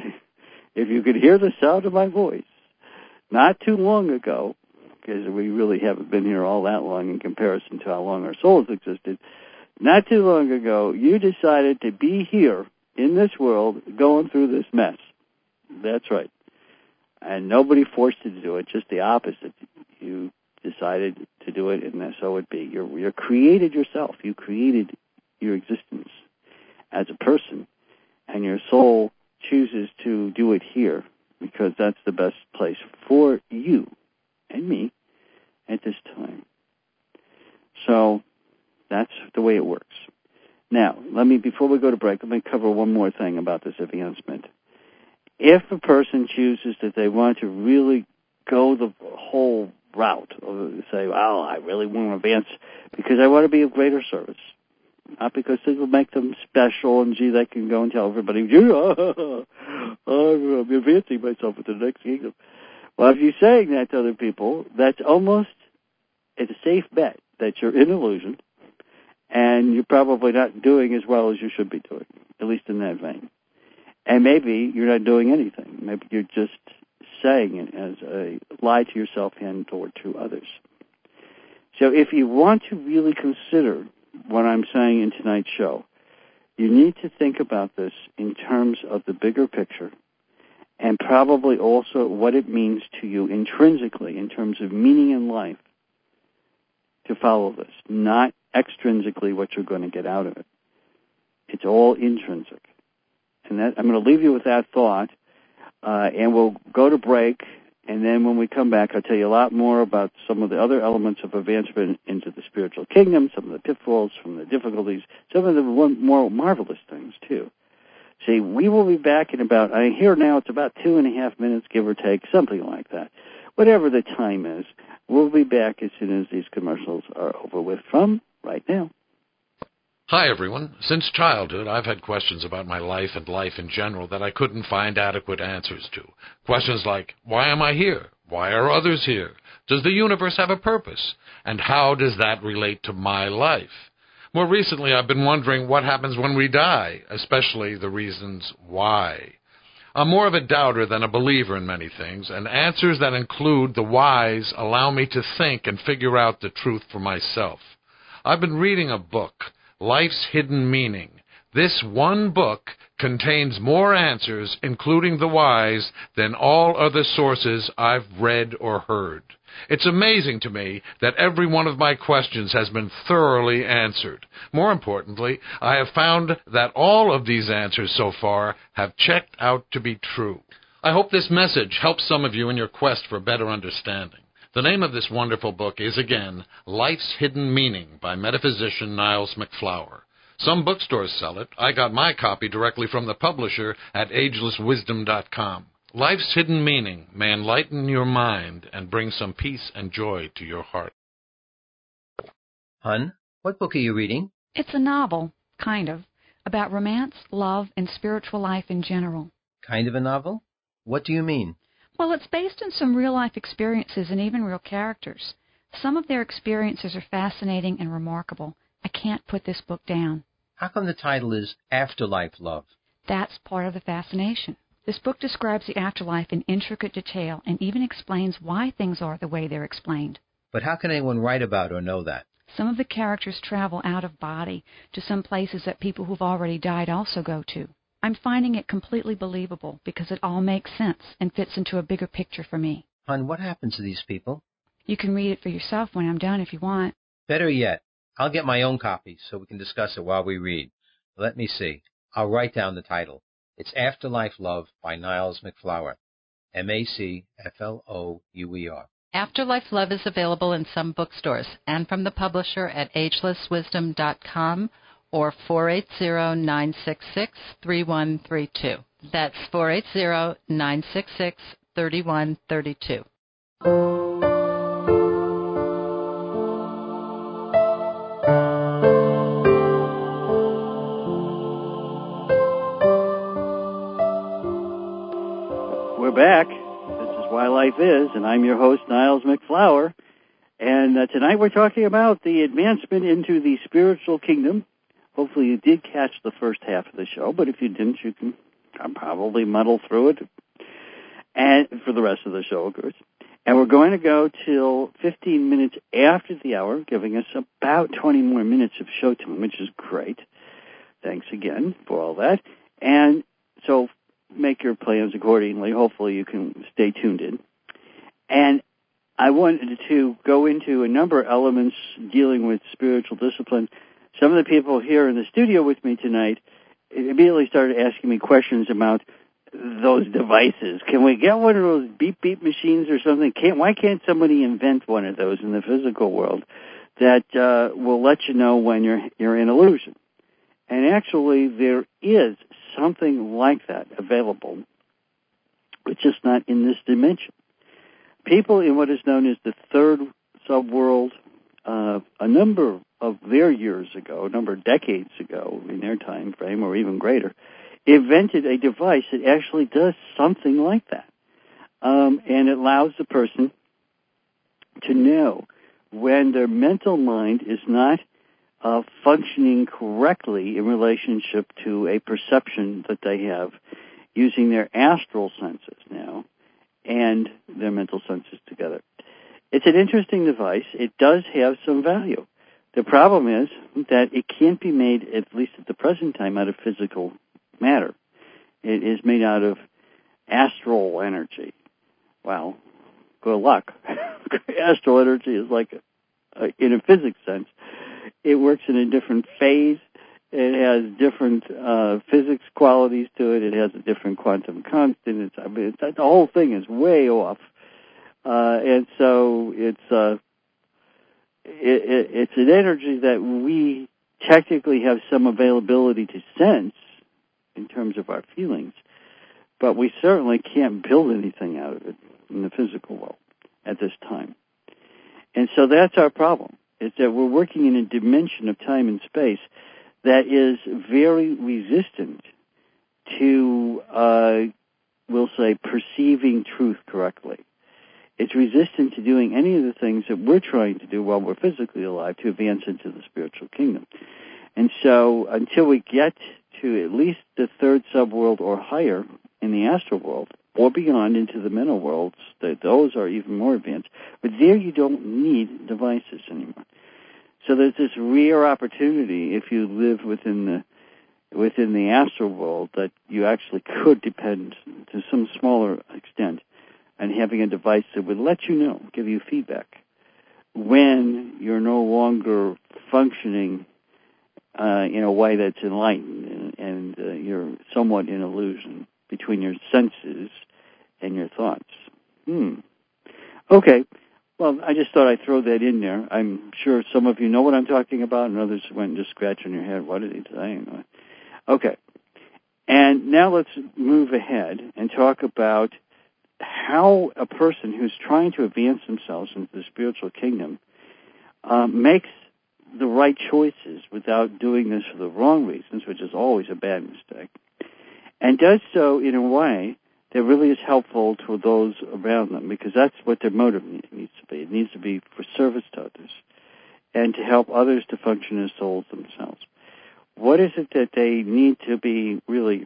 if you could hear the sound of my voice, not too long ago, because we really haven't been here all that long in comparison to how long our souls existed, not too long ago, you decided to be here in this world going through this mess. That's right. And nobody forced you to do it, just the opposite. You decided to do it, and so it be. You're, you're created yourself. You created your existence as a person, and your soul chooses to do it here because that's the best place for you and me at this time. So that's the way it works. Now, let me, before we go to break, let me cover one more thing about this advancement. If a person chooses that they want to really go the whole route, or say, well, I really want to advance because I want to be of greater service, not because it will make them special and, gee, they can go and tell everybody, oh, I'm advancing myself into the next kingdom. Well, if you're saying that to other people, that's almost a safe bet that you're in illusion and you're probably not doing as well as you should be doing, at least in that vein. And maybe you're not doing anything. Maybe you're just saying it as a lie to yourself and or to others. So if you want to really consider what I'm saying in tonight's show, you need to think about this in terms of the bigger picture and probably also what it means to you intrinsically in terms of meaning in life to follow this, not extrinsically what you're going to get out of it. It's all intrinsic. And that, I'm going to leave you with that thought, uh, and we'll go to break, and then when we come back, I'll tell you a lot more about some of the other elements of advancement into the spiritual kingdom, some of the pitfalls, some of the difficulties, some of the more marvelous things, too. See, we will be back in about, I hear now it's about two and a half minutes, give or take, something like that. Whatever the time is, we'll be back as soon as these commercials are over with from right now. Hi, everyone. Since childhood, I've had questions about my life and life in general that I couldn't find adequate answers to. Questions like, why am I here? Why are others here? Does the universe have a purpose? And how does that relate to my life? More recently, I've been wondering what happens when we die, especially the reasons why. I'm more of a doubter than a believer in many things, and answers that include the whys allow me to think and figure out the truth for myself. I've been reading a book, Life's Hidden Meaning. This one book contains more answers, including the whys, than all other sources I've read or heard. It's amazing to me that every one of my questions has been thoroughly answered. More importantly, I have found that all of these answers so far have checked out to be true. I hope this message helps some of you in your quest for better understanding. The name of this wonderful book is, again, Life's Hidden Meaning by metaphysician Niles MacFlouer. Some bookstores sell it. I got my copy directly from the publisher at ageless wisdom dot com. Life's Hidden Meaning may enlighten your mind and bring some peace and joy to your heart. Hun, what book are you reading? It's a novel, kind of, about romance, love, and spiritual life in general. Kind of a novel? What do you mean? Well, it's based on some real-life experiences and even real characters. Some of their experiences are fascinating and remarkable. I can't put this book down. How come the title is Afterlife Love? That's part of the fascination. This book describes the afterlife in intricate detail and even explains why things are the way they're explained. But how can anyone write about or know that? Some of the characters travel out of body to some places that people who've already died also go to. I'm finding it completely believable because it all makes sense and fits into a bigger picture for me. Hon, what happens to these people? You can read it for yourself when I'm done if you want. Better yet, I'll get my own copy so we can discuss it while we read. Let me see. I'll write down the title. It's Afterlife Love by Niles MacFlouer. M A C F L O U E R. Afterlife Love is available in some bookstores and from the publisher at ageless wisdom dot com or four eight zero, nine six six, three one three two. That's four eight zero, nine six six, three one three two. We're back. This is Why Life Is, and I'm your host, Niles MacFlouer. And uh, tonight we're talking about the advancement into the spiritual kingdom. Hopefully you did catch the first half of the show, but if you didn't, you can probably muddle through it and for the rest of the show, of course. And we're going to go till fifteen minutes after the hour, giving us about twenty more minutes of show time, which is great. Thanks again for all that. And so make your plans accordingly. Hopefully you can stay tuned in. And I wanted to go into a number of elements dealing with spiritual discipline. Some of the people here in the studio with me tonight immediately started asking me questions about those devices. Can we get one of those beep-beep machines or something? Can't, why can't somebody invent one of those in the physical world that uh, will let you know when you're you're in illusion? And actually, there is something like that available, but just not in this dimension. People in what is known as the third subworld, uh, a number of their years ago, a number of decades ago in their time frame, or even greater, invented a device that actually does something like that. Um, and it allows the person to know when their mental mind is not uh, functioning correctly in relationship to a perception that they have using their astral senses now and their mental senses together. It's an interesting device. It does have some value. The problem is that it can't be made, at least at the present time, out of physical matter. It is made out of astral energy. Well, good luck. Astral energy is like, a, a, in a physics sense, it works in a different phase. It has different uh, physics qualities to it. It has a different quantum constant. It's, I mean, it's, the whole thing is way off. Uh, and so it's uh, it, it, it's an energy that we technically have some availability to sense in terms of our feelings, but we certainly can't build anything out of it in the physical world at this time. And so that's our problem, is that we're working in a dimension of time and space that is very resistant to, uh, we'll say, perceiving truth correctly. It's resistant to doing any of the things that we're trying to do while we're physically alive to advance into the spiritual kingdom. And so until we get to at least the third subworld or higher in the astral world, or beyond into the mental worlds, that those are even more advanced, but there you don't need devices anymore. So there's this rare opportunity, if you live within the within the astral world, that you actually could depend to some smaller extent on having a device that would let you know, give you feedback, when you're no longer functioning uh, in a way that's enlightened and, and uh, you're somewhat in illusion between your senses and your thoughts. Hmm. Okay. Well, I just thought I'd throw that in there. I'm sure some of you know what I'm talking about, and others went just scratching your head. What did he say? Okay. And now let's move ahead and talk about how a person who's trying to advance themselves into the spiritual kingdom uh, makes the right choices without doing this for the wrong reasons, which is always a bad mistake. and does so in a way that really is helpful to those around them, because that's what their motive needs to be. It needs to be for service to others and to help others to function as souls themselves. What is it that they need to be really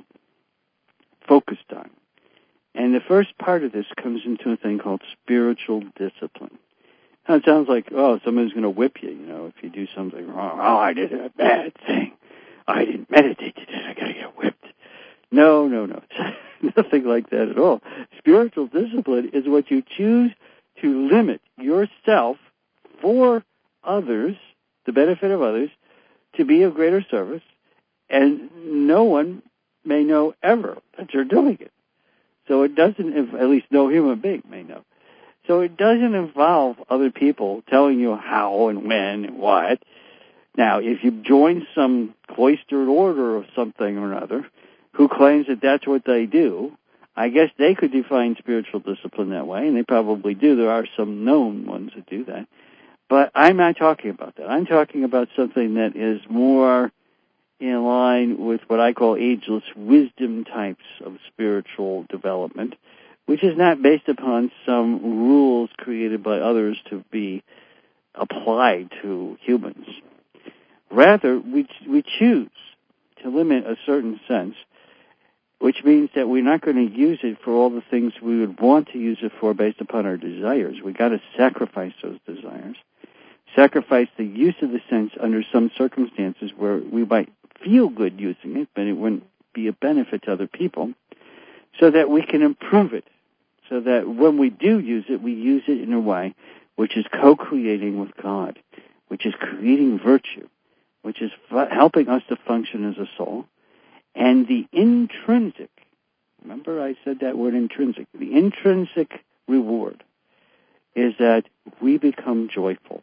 focused on? And the first part of this comes into a thing called spiritual discipline. Now, it sounds like, oh, somebody's going to whip you, you know, if you do something wrong. Oh, I did a bad thing. I didn't meditate today. I got to get whipped. No, no, no. It's nothing like that at all. Spiritual discipline is what you choose to limit yourself for others, the benefit of others, to be of greater service, and no one may know ever that you're doing it. So it doesn't, at least no human being may know. So it doesn't involve other people telling you how and when and what. Now, if you join some cloistered order of something or another who claims that that's what they do, I guess they could define spiritual discipline that way, and they probably do. There are some known ones that do that. But I'm not talking about that. I'm talking about something that is more in line with what I call ageless wisdom types of spiritual development, which is not based upon some rules created by others to be applied to humans. Rather, we we choose to limit a certain sense, which means that we're not going to use it for all the things we would want to use it for based upon our desires. We've got to sacrifice those desires, sacrifice the use of the sense under some circumstances where we might feel good using it, but it wouldn't be a benefit to other people, so that we can improve it, so that when we do use it, we use it in a way which is co-creating with God, which is creating virtue, which is f- helping us to function as a soul. And the intrinsic, remember I said that word intrinsic, the intrinsic reward is that we become joyful.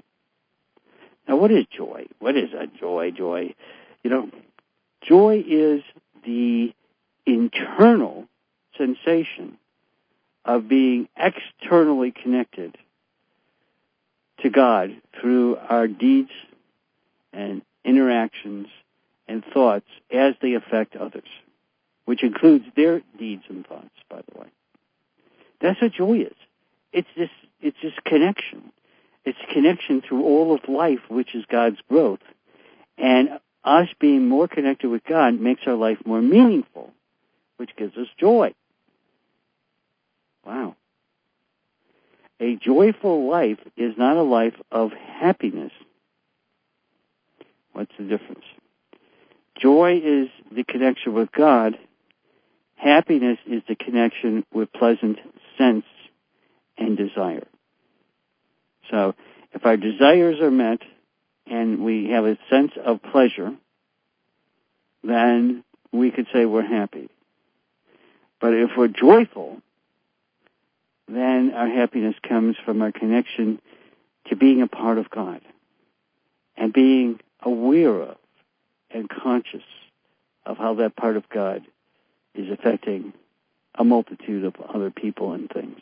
Now, what is joy? What is a joy, joy? You know, joy is the internal sensation of being externally connected to God through our deeds and interactions and thoughts as they affect others, which includes their deeds and thoughts, by the way. That's what joy is. It's this, it's this connection. It's connection through all of life, which is God's growth. And us being more connected with God makes our life more meaningful, which gives us joy. Wow. A joyful life is not a life of happiness. What's the difference? Joy is the connection with God. Happiness is the connection with pleasant sense and desire. So, if our desires are met and we have a sense of pleasure, then we could say we're happy. But if we're joyful, then our happiness comes from our connection to being a part of God and being aware of and conscious of how that part of God is affecting a multitude of other people and things.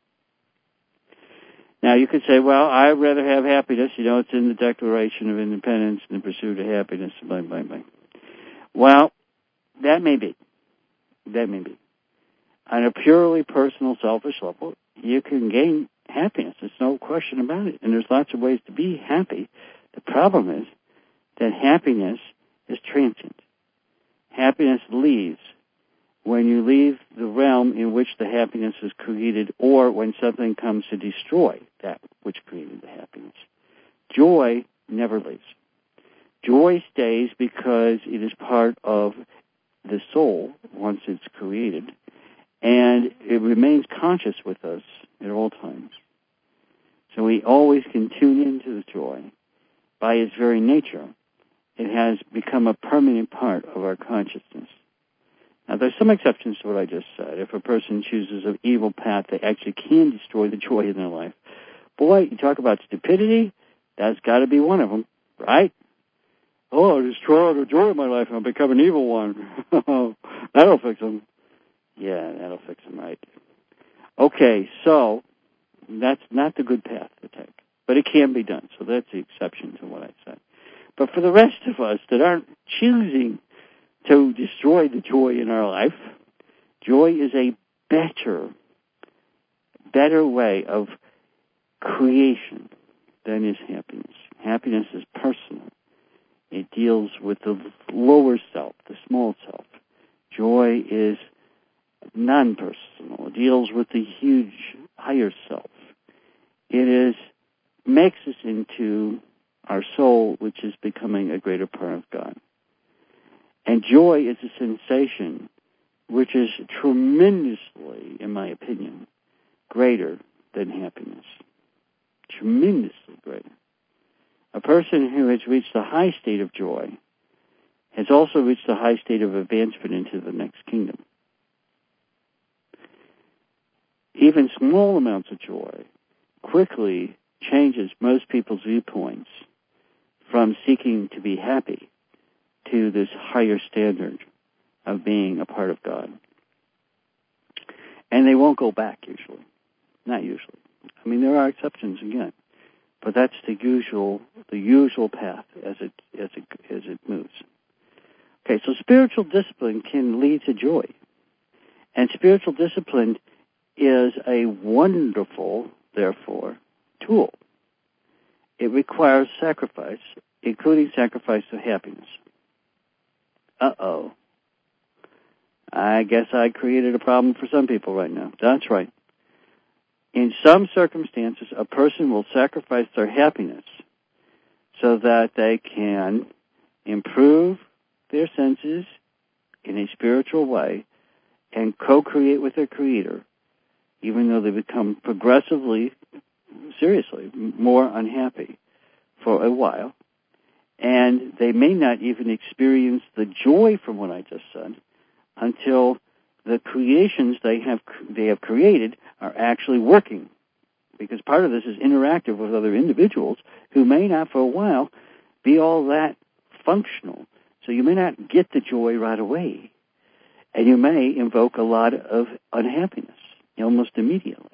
Now, you could say, well, I'd rather have happiness. You know, it's in the Declaration of Independence and the pursuit of happiness, blah, blah, blah. Well, that may be. That may be. On a purely personal, selfish level, you can gain happiness. There's no question about it. And there's lots of ways to be happy. The problem is that happiness is transient. Happiness leaves when you leave the realm in which the happiness is created, or when something comes to destroy that which created the happiness. Joy never leaves. Joy stays because it is part of the soul once it's created, and it remains conscious with us at all times. So we always can tune into the joy. By its very nature, it has become a permanent part of our consciousness. Now, there's some exceptions to what I just said. If a person chooses an evil path, they actually can destroy the joy in their life. Boy, you talk about stupidity, that's got to be one of them, right? Oh, I'll destroy the joy in my life and I'll become an evil one. That'll fix them. Yeah, that'll fix them, right? Okay, so that's not the good path to take. But it can be done, so that's the exception to what I said. But for the rest of us that aren't choosing to destroy the joy in our life, Joy is a better, better way of creation than is happiness. Happiness is personal. It deals with the lower self, the small self. Joy is non-personal. It deals with the huge, higher self. It is makes us into our soul, which is becoming a greater part of God. And joy is a sensation which is tremendously, in my opinion, greater than happiness. Tremendously greater. A person who has reached the high state of joy has also reached the high state of advancement into the next kingdom. Even small amounts of joy quickly changes most people's viewpoints from seeking to be happy to this higher standard of being a part of God. And they won't go back usually. Not usually. I mean, there are exceptions again. But that's the usual the usual path as it as it as it moves. Okay, so spiritual discipline can lead to joy. And spiritual discipline is a wonderful, therefore, tool. It requires sacrifice, including sacrifice of happiness. Uh-oh. I guess I created a problem for some people right now. That's right. In some circumstances, a person will sacrifice their happiness so that they can improve their senses in a spiritual way and co-create with their Creator, even though they become progressively, seriously, more unhappy for a while. And they may not even experience the joy from what I just said until the creations they have they have created are actually working. Because part of this is interactive with other individuals who may not for a while be all that functional. So you may not get the joy right away. And you may invoke a lot of unhappiness almost immediately.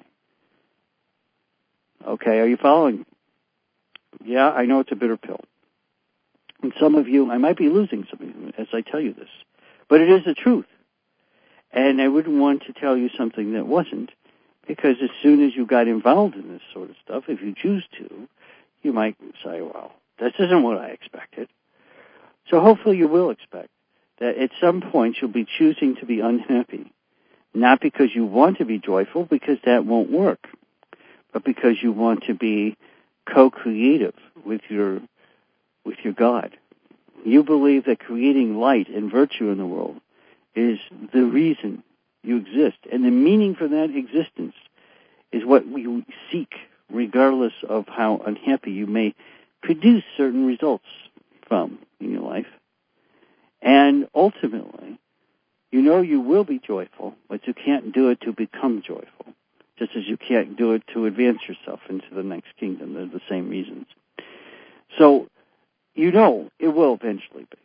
Okay, are you following? Yeah, I know it's a bitter pill. And some of you, I might be losing some of you as I tell you this. But it is the truth. And I wouldn't want to tell you something that wasn't, because as soon as you got involved in this sort of stuff, if you choose to, you might say, well, this isn't what I expected. So hopefully you will expect that at some point you'll be choosing to be unhappy, not because you want to be joyful, because that won't work, but because you want to be co-creative with your with your God. You believe that creating light and virtue in the world is the reason you exist. And the meaning for that existence is what we seek, regardless of how unhappy you may produce certain results from in your life. And ultimately, you know you will be joyful, but you can't do it to become joyful, just as you can't do it to advance yourself into the next kingdom. They're the same reasons. So, you know it will eventually be.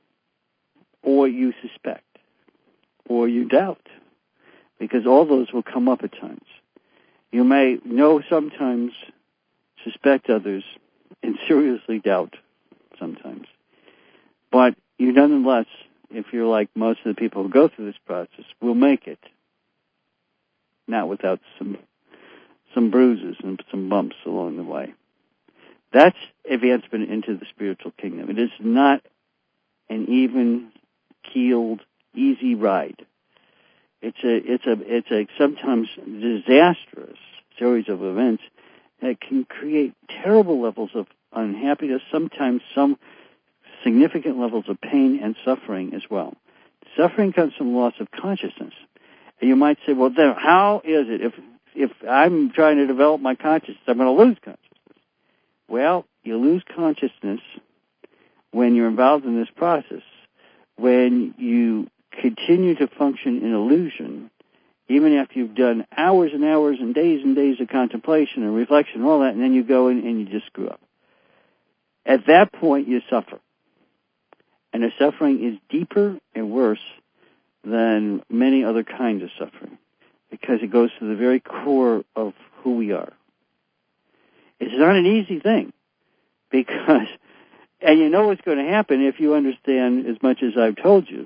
Or you suspect. Or you doubt. Because all those will come up at times. You may know sometimes, suspect others, and seriously doubt sometimes. But you nonetheless, if you're like most of the people who go through this process, will make it. Not without some some bruises and some bumps along the way. That's advancement into the spiritual kingdom. It is not an even-keeled, easy ride. It's a it's a it's a sometimes disastrous series of events that can create terrible levels of unhappiness, sometimes some significant levels of pain and suffering as well. Suffering comes from loss of consciousness. And you might say, well, then how is it if if I'm trying to develop my consciousness, I'm going to lose consciousness? Well, you lose consciousness when you're involved in this process, when you continue to function in illusion, even after you've done hours and hours and days and days of contemplation and reflection and all that, and then you go in and you just screw up. At that point, you suffer. And the suffering is deeper and worse than many other kinds of suffering, because it goes to the very core of who we are. It's not an easy thing, because, and you know what's going to happen if you understand as much as I've told you,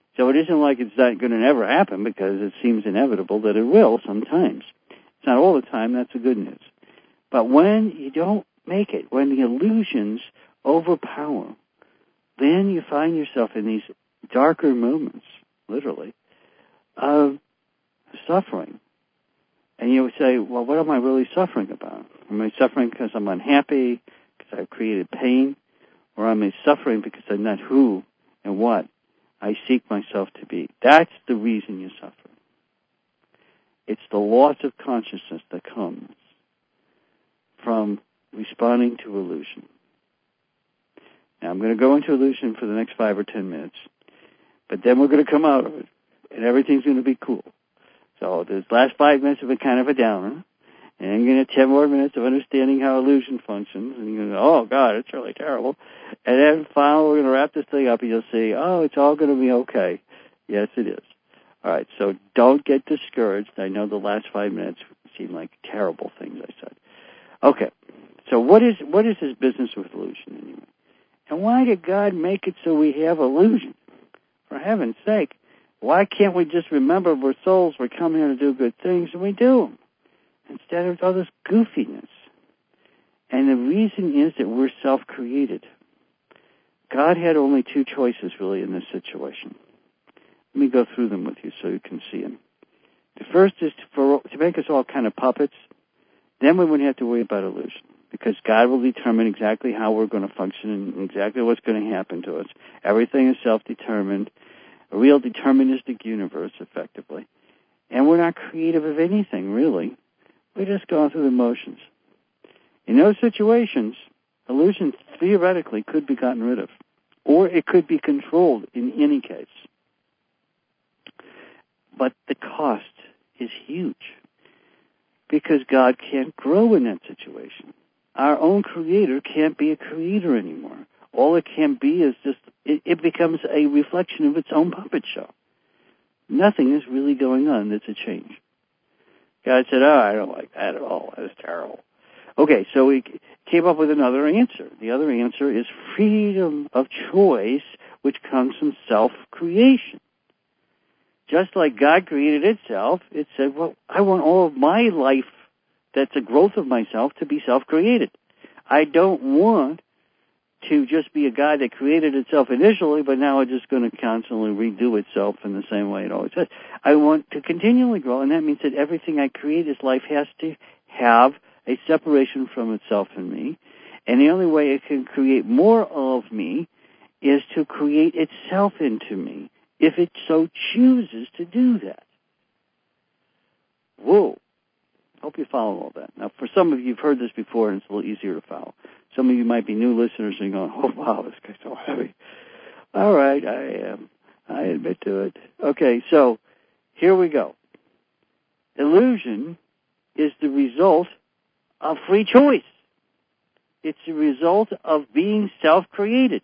So it isn't like it's not going to never happen, because it seems inevitable that it will sometimes. It's not all the time. That's the good news. But when you don't make it, when the illusions overpower, then you find yourself in these darker moments, literally, of suffering. And you would say, well, what am I really suffering about? Am I suffering because I'm unhappy, because I've created pain? Or am I suffering because I'm not who and what I seek myself to be? That's the reason you suffer. It's the loss of consciousness that comes from responding to illusion. Now, I'm going to go into illusion for the next five or ten minutes, but then we're going to come out of it, and everything's going to be cool. So the last five minutes have been kind of a downer, and you're going to have ten more minutes of understanding how illusion functions, and you're going to go, oh, God, it's really terrible. And then finally, we're going to wrap this thing up, and you'll see, oh, it's all going to be okay. Yes, it is. All right, so don't get discouraged. I know the last five minutes seem like terrible things I said. Okay, so what is what is his business with illusion anyway? And why did God make it so we have illusion? For heaven's sake, why can't we just remember we're souls, we come here to do good things, and we do them, instead of all this goofiness? And the reason is that we're self-created. God had only two choices, really, in this situation. Let me go through them with you so you can see them. The first is to, for, to make us all kind of puppets. Then we wouldn't have to worry about illusion, because God will determine exactly how we're going to function and exactly what's going to happen to us. Everything is self-determined, a real deterministic universe, effectively. And we're not creative of anything, really. We're just going through the motions. In those situations, illusion theoretically could be gotten rid of, or it could be controlled in any case. But the cost is huge, because God can't grow in that situation. Our own creator can't be a creator anymore. All it can be is just, it, it becomes a reflection of its own puppet show. Nothing is really going on that's a change. God said, oh, I don't like that at all. That is terrible. Okay, so we came up with another answer. The other answer is freedom of choice, which comes from self-creation. Just like God created itself, it said, well, I want all of my life that's a growth of myself to be self-created. I don't want to just be a God that created itself initially, but now it's just going to constantly redo itself in the same way it always does. I want to continually grow, and that means that everything I create as life has to have a separation from itself and me, and the only way it can create more of me is to create itself into me, if it so chooses to do that. Whoa. Hope you follow all that. Now, for some of you, you've heard this before, and it's a little easier to follow. Some of you might be new listeners and going, oh, wow, this guy's so heavy. All right, I am. I admit to it. Okay, so here we go. Illusion is the result of free choice. It's the result of being self-created.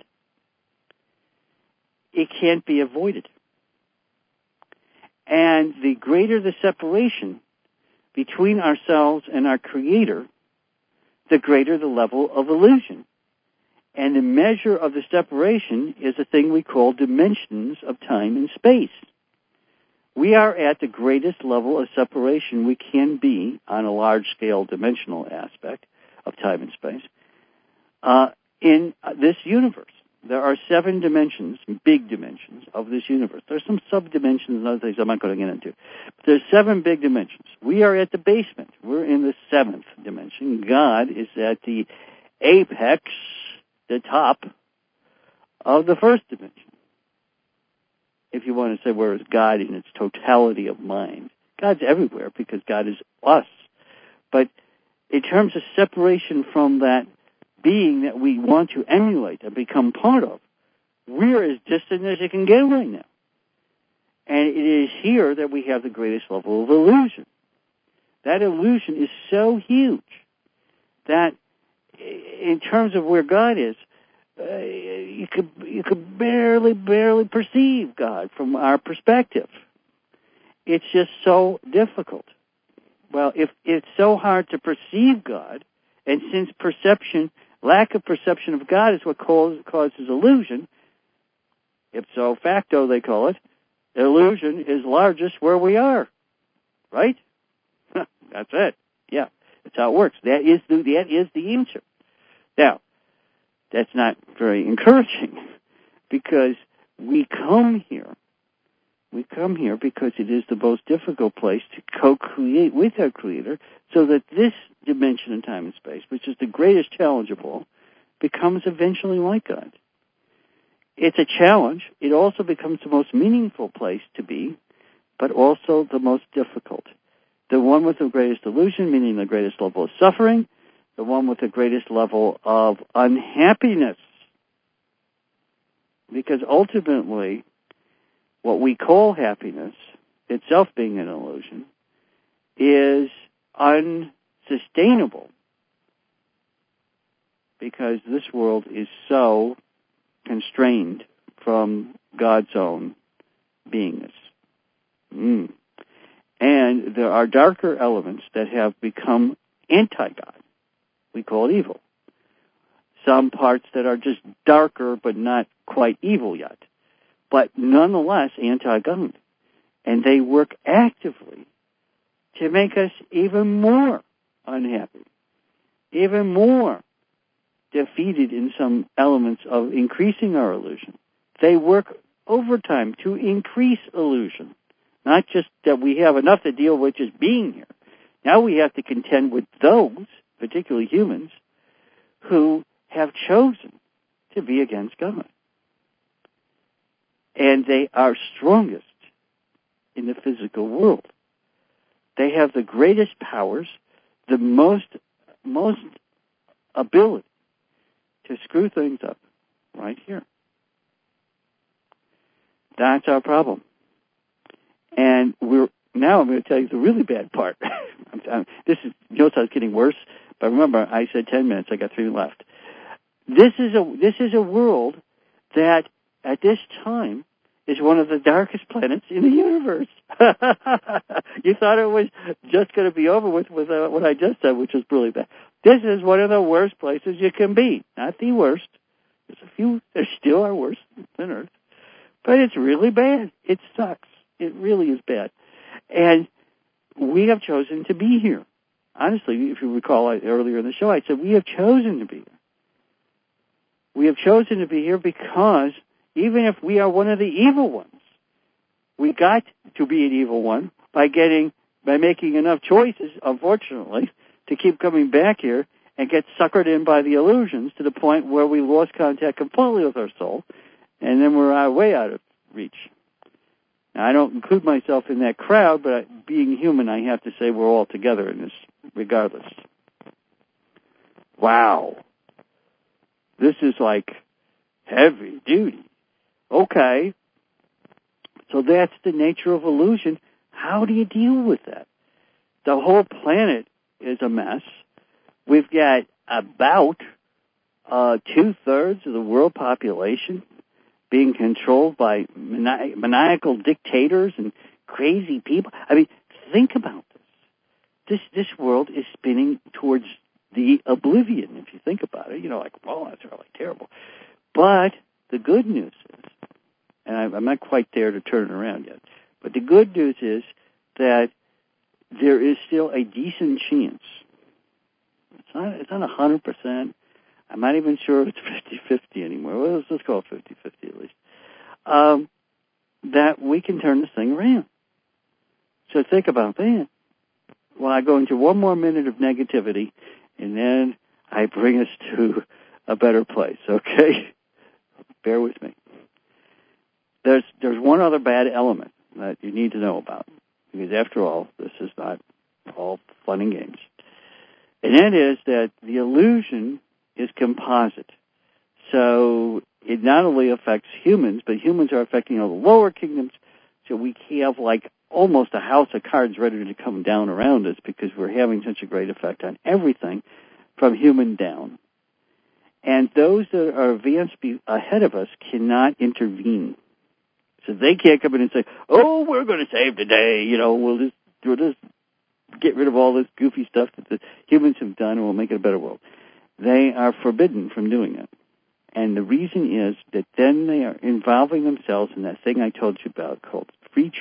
It can't be avoided. And the greater the separation between ourselves and our Creator, the greater the level of illusion. And the measure of the separation is a thing we call dimensions of time and space. We are at the greatest level of separation we can be on a large-scale dimensional aspect of time and space uh, in this universe. There are seven dimensions, big dimensions, of this universe. There's some sub-dimensions and other things I'm not going to get into. But there's seven big dimensions. We are at the basement. We're in the seventh dimension. God is at the apex, the top, of the first dimension. If you want to say where is God in its totality of mind. God's everywhere because God is us. But in terms of separation from that being that we want to emulate and become part of, we're as distant as it can get right now. And it is here that we have the greatest level of illusion. That illusion is so huge that in terms of where God is, uh, you could you could barely, barely perceive God from our perspective. It's just so difficult. Well, if it's so hard to perceive God, and since perception, lack of perception of God is what causes illusion, ipso facto they call it, illusion is largest where we are. Right? That's it. Yeah, that's how it works. That is the, that is the answer. Now, that's not very encouraging because we come here. We come here because it is the most difficult place to co-create with our Creator so that this dimension in time and space, which is the greatest challenge of all, becomes eventually like God. It's a challenge. It also becomes the most meaningful place to be, but also the most difficult. The one with the greatest illusion, meaning the greatest level of suffering, the one with the greatest level of unhappiness. Because ultimately, what we call happiness, itself being an illusion, is unsustainable. Because this world is so constrained from God's own beingness. Mm. And there are darker elements that have become anti-God. We call it evil. Some parts that are just darker but not quite evil yet, but nonetheless anti-God. And they work actively to make us even more unhappy, even more defeated in some elements of increasing our illusion. They work overtime to increase illusion. Not just that we have enough to deal with just being here. Now we have to contend with those, particularly humans, who have chosen to be against God. And they are strongest in the physical world. They have the greatest powers, the most, most ability to screw things up right here. That's our problem. And we're now I'm going to tell you the really bad part. I'm, I'm, this is notice how it's getting worse, but remember I said ten minutes. I got three left. This is a this is a world that at this time is one of the darkest planets in the universe. You thought it was just going to be over with with uh, what I just said, which was really bad. This is one of the worst places you can be. Not the worst. There's a few. There still are worse than Earth, but it's really bad. It sucks. It really is bad. And we have chosen to be here. Honestly, if you recall earlier in the show, I said we have chosen to be here. We have chosen to be here because even if we are one of the evil ones, we got to be an evil one by getting, by making enough choices, unfortunately, to keep coming back here and get suckered in by the illusions to the point where we lost contact completely with our soul, and then we're way out of reach. Now, I don't include myself in that crowd, but I, being human, I have to say we're all together in this, regardless. Wow. This is like heavy duty. Okay. So that's the nature of illusion. How do you deal with that? The whole planet is a mess. We've got about uh, two-thirds of the world population being controlled by mani- maniacal dictators and crazy people. I mean, think about this. This this world is spinning towards the oblivion, if you think about it. You know, like, well, that's really terrible. But the good news is, and I'm not quite there to turn it around yet, but the good news is that there is still a decent chance. It's not, it's not one hundred percent. I'm not even sure it's fifty-fifty anymore. Well, let's, let's call it fifty-fifty at least. Um, that we can turn this thing around. So think about that. Well, I go into one more minute of negativity, and then I bring us to a better place, okay? Bear with me. There's there's one other bad element that you need to know about, because after all, this is not all fun and games. And that is that the illusion is composite. So it not only affects humans, but humans are affecting all the lower kingdoms, so we have like almost a house of cards ready to come down around us because we're having such a great effect on everything from human down. And those that are advanced ahead of us cannot intervene. So they can't come in and say, oh, we're going to save the day, you know, we'll just, we'll just get rid of all this goofy stuff that the humans have done and we'll make it a better world. They are forbidden from doing it. And the reason is that then they are involving themselves in that thing I told you about called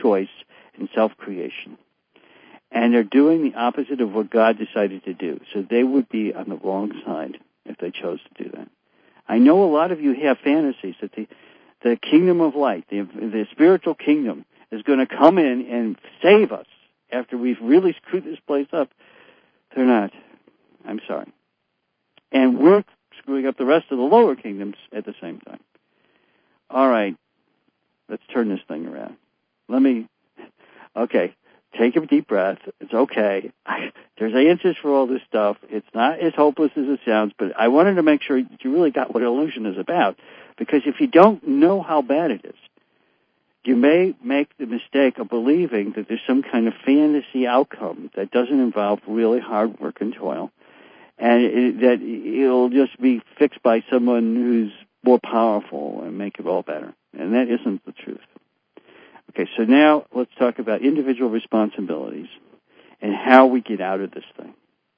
self-choice and self-creation. And they're doing the opposite of what God decided to do. So they would be on the wrong side if they chose to do that. I know a lot of you have fantasies that the, the kingdom of light, the, the spiritual kingdom, is going to come in and save us after we've really screwed this place up. They're not. I'm sorry. And we're screwing up the rest of the lower kingdoms at the same time. All right. Let's turn this thing around. Let me, okay, take a deep breath. It's okay. There's answers for all this stuff. It's not as hopeless as it sounds, but I wanted to make sure that you really got what illusion is about, because if you don't know how bad it is, you may make the mistake of believing that there's some kind of fantasy outcome that doesn't involve really hard work and toil, and it, that it'll just be fixed by someone who's more powerful and make it all better. And that isn't the truth. Okay, so now let's talk about individual responsibilities and how we get out of this thing.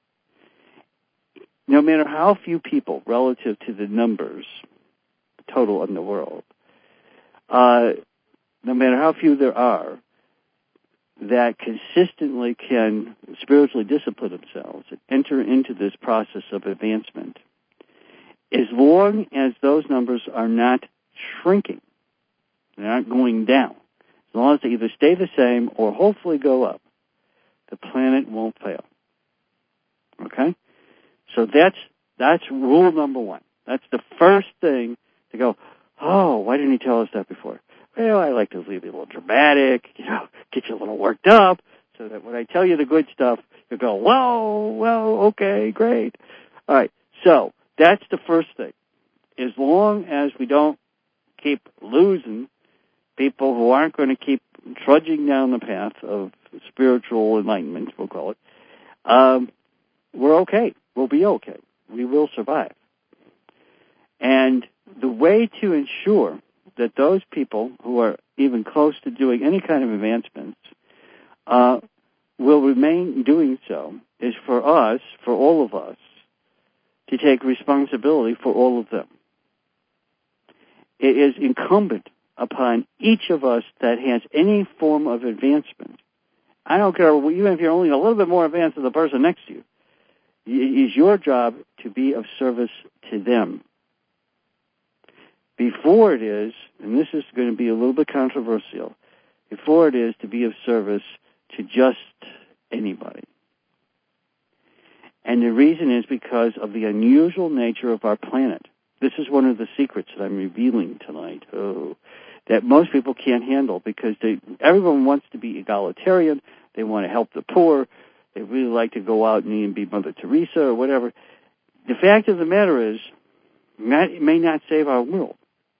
No matter how few people relative to the numbers total in the world, uh, no matter how few there are that consistently can spiritually discipline themselves and enter into this process of advancement, as long as those numbers are not shrinking, they're not going down, as long as they either stay the same or hopefully go up, the planet won't fail. Okay? So that's that's rule number one. That's the first thing to go, oh, why didn't he tell us that before? Well, I like to leave it a little dramatic, you know, get you a little worked up, so that when I tell you the good stuff, you go, whoa, well, okay, great. All right, so that's the first thing. As long as we don't keep losing people who aren't going to keep trudging down the path of spiritual enlightenment, we'll call it, um, we're okay. We'll be okay. We will survive. And the way to ensure that those people who are even close to doing any kind of advancements uh, will remain doing so is for us, for all of us, to take responsibility for all of them. It is incumbent upon each of us that has any form of advancement. I don't care, even if you're only a little bit more advanced than the person next to you, it is your job to be of service to them. Before it is, and this is going to be a little bit controversial, before it is to be of service to just anybody. And the reason is because of the unusual nature of our planet. This is one of the secrets that I'm revealing tonight, oh, that most people can't handle, because they, everyone wants to be egalitarian, they want to help the poor, they really like to go out and be Mother Teresa or whatever. The fact of the matter is, that may not save our world.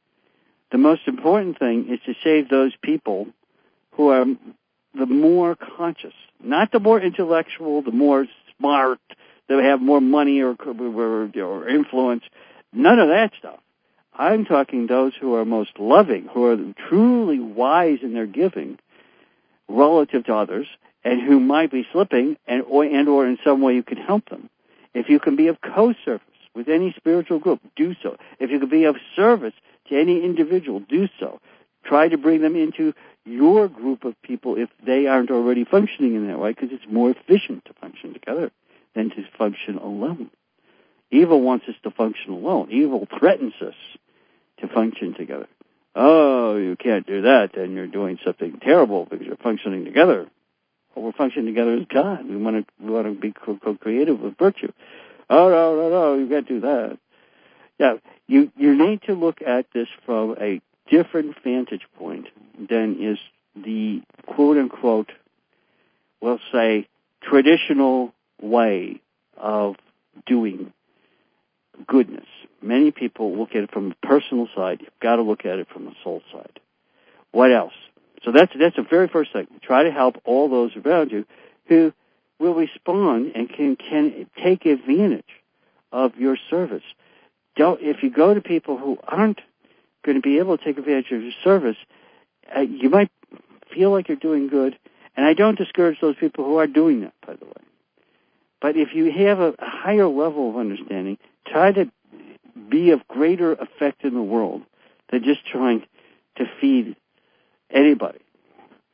The most important thing is to save those people who are the more conscious, not the more intellectual, the more smart, that have more money or, or, or influence. None of that stuff. I'm talking those who are most loving, who are truly wise in their giving relative to others, and who might be slipping, and or, and or in some way you can help them. If you can be of co-service with any spiritual group, do so. If you can be of service to any individual, do so. Try to bring them into your group of people if they aren't already functioning in that way, because it's more efficient to function together than to function alone. Evil wants us to function alone. Evil threatens us to function together. Oh, you can't do that, then you're doing something terrible because you're functioning together. Well, we're functioning together as God. We want to we want to be co-creative with virtue. Oh, no, no, no, you can't do that. Yeah, you, you need to look at this from a different vantage point than is the quote-unquote, we'll say, traditional way of doing goodness. Many people look at it from the personal side. You've got to look at it from the soul side. What else? So that's that's the very first thing. Try to help all those around you who will respond and can can take advantage of your service. Don't, if you go to people who aren't going to be able to take advantage of your service, uh, you might feel like you're doing good. And I don't discourage those people who are doing that, by the way. But if you have a, a higher level of understanding, try to be of greater effect in the world than just trying to feed anybody.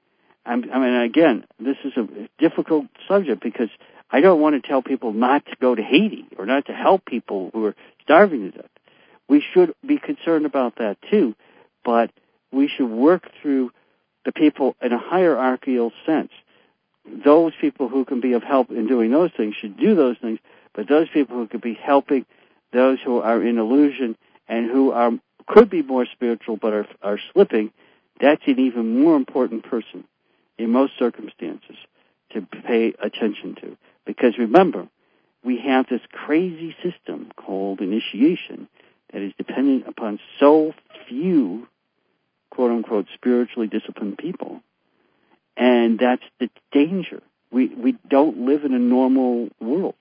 I'm, I mean, again, this is a difficult subject because I don't want to tell people not to go to Haiti or not to help people who are starving to death. We should be concerned about that too, but we should work through the people in a hierarchical sense. Those people who can be of help in doing those things should do those things, but those people who could be helping those who are in illusion and who are could be more spiritual but are, are slipping, that's an even more important person in most circumstances to pay attention to. Because remember, we have this crazy system called initiation that is dependent upon so few, quote-unquote, spiritually disciplined people. And that's the danger. We we don't live in a normal world.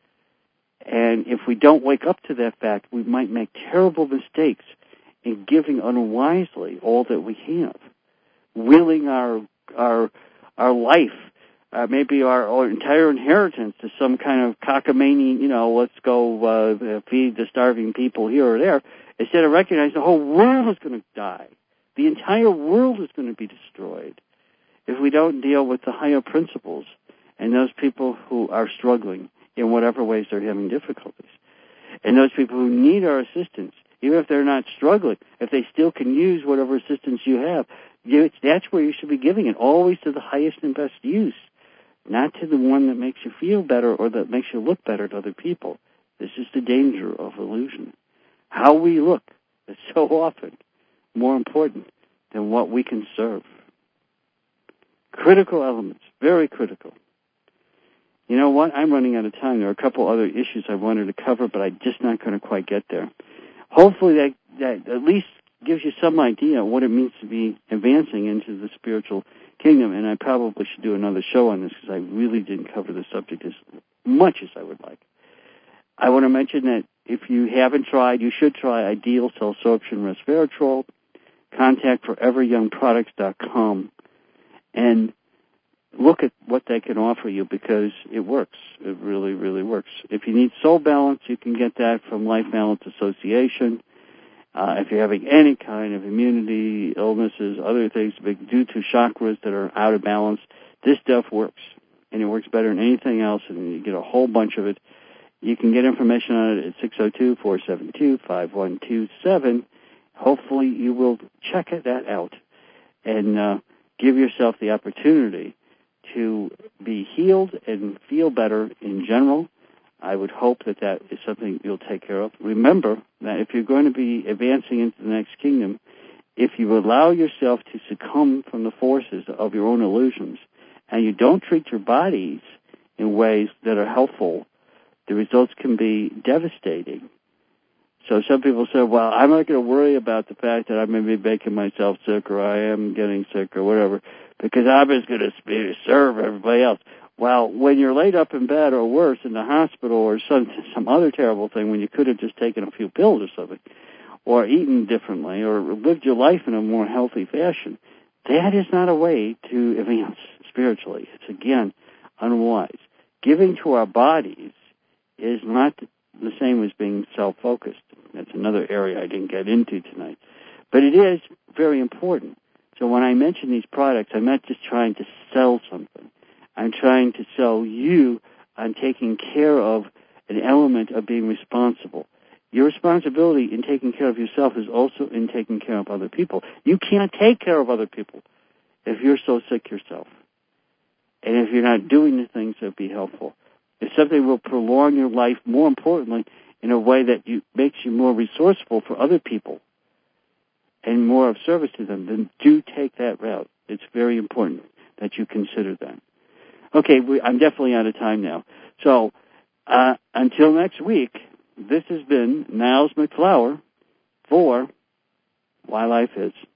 And if we don't wake up to that fact, we might make terrible mistakes in giving unwisely all that we have, willing our our our life, uh, maybe our, our entire inheritance to some kind of cockamamie, you know, let's go uh, feed the starving people here or there, instead of recognizing the whole world is going to die. The entire world is going to be destroyed if we don't deal with the higher principles and those people who are struggling in whatever ways they're having difficulties. And those people who need our assistance, even if they're not struggling, if they still can use whatever assistance you have, you, that's where you should be giving it, always to the highest and best use, not to the one that makes you feel better or that makes you look better to other people. This is the danger of illusion. How we look is so often more important than what we can serve. Critical elements, very critical. You know what? I'm running out of time. There are a couple other issues I wanted to cover, but I'm just not going to quite get there. Hopefully that, that at least gives you some idea of what it means to be advancing into the spiritual kingdom, and I probably should do another show on this because I really didn't cover the subject as much as I would like. I want to mention that if you haven't tried, you should try Ideal Cell Sorption Resveratrol. Contact forever young products dot com and look at what they can offer you because it works. It really, really works. If you need soul balance, you can get that from Life Balance Association. Uh, if you're having any kind of immunity, illnesses, other things due to chakras that are out of balance, this stuff works. And it works better than anything else, and you get a whole bunch of it. You can get information on it at six oh two, four seven two, five one two seven. Hopefully you will check that out and uh, give yourself the opportunity to be healed and feel better in general. I would hope that that is something you'll take care of. Remember that if you're going to be advancing into the next kingdom, if you allow yourself to succumb from the forces of your own illusions and you don't treat your bodies in ways that are helpful, the results can be devastating. So some people say, well, I'm not going to worry about the fact that I may be making myself sick or I am getting sick or whatever because I'm just going to serve everybody else. Well, when you're laid up in bed or worse in the hospital or some some other terrible thing when you could have just taken a few pills or something or eaten differently or lived your life in a more healthy fashion, that is not a way to advance spiritually. It's, again, unwise. Giving to our bodies is not the same as being self-focused. That's another area I didn't get into tonight. But it is very important. So when I mention these products, I'm not just trying to sell something. I'm trying to sell you on taking care of an element of being responsible. Your responsibility in taking care of yourself is also in taking care of other people. You can't take care of other people if you're so sick yourself. And if you're not doing the things that would be helpful. If something will prolong your life, more importantly, in a way that you, makes you more resourceful for other people and more of service to them, then do take that route. It's very important that you consider that. Okay, we, I'm definitely out of time now. So uh, until next week, this has been Niles MacFlouer for Why Life Is.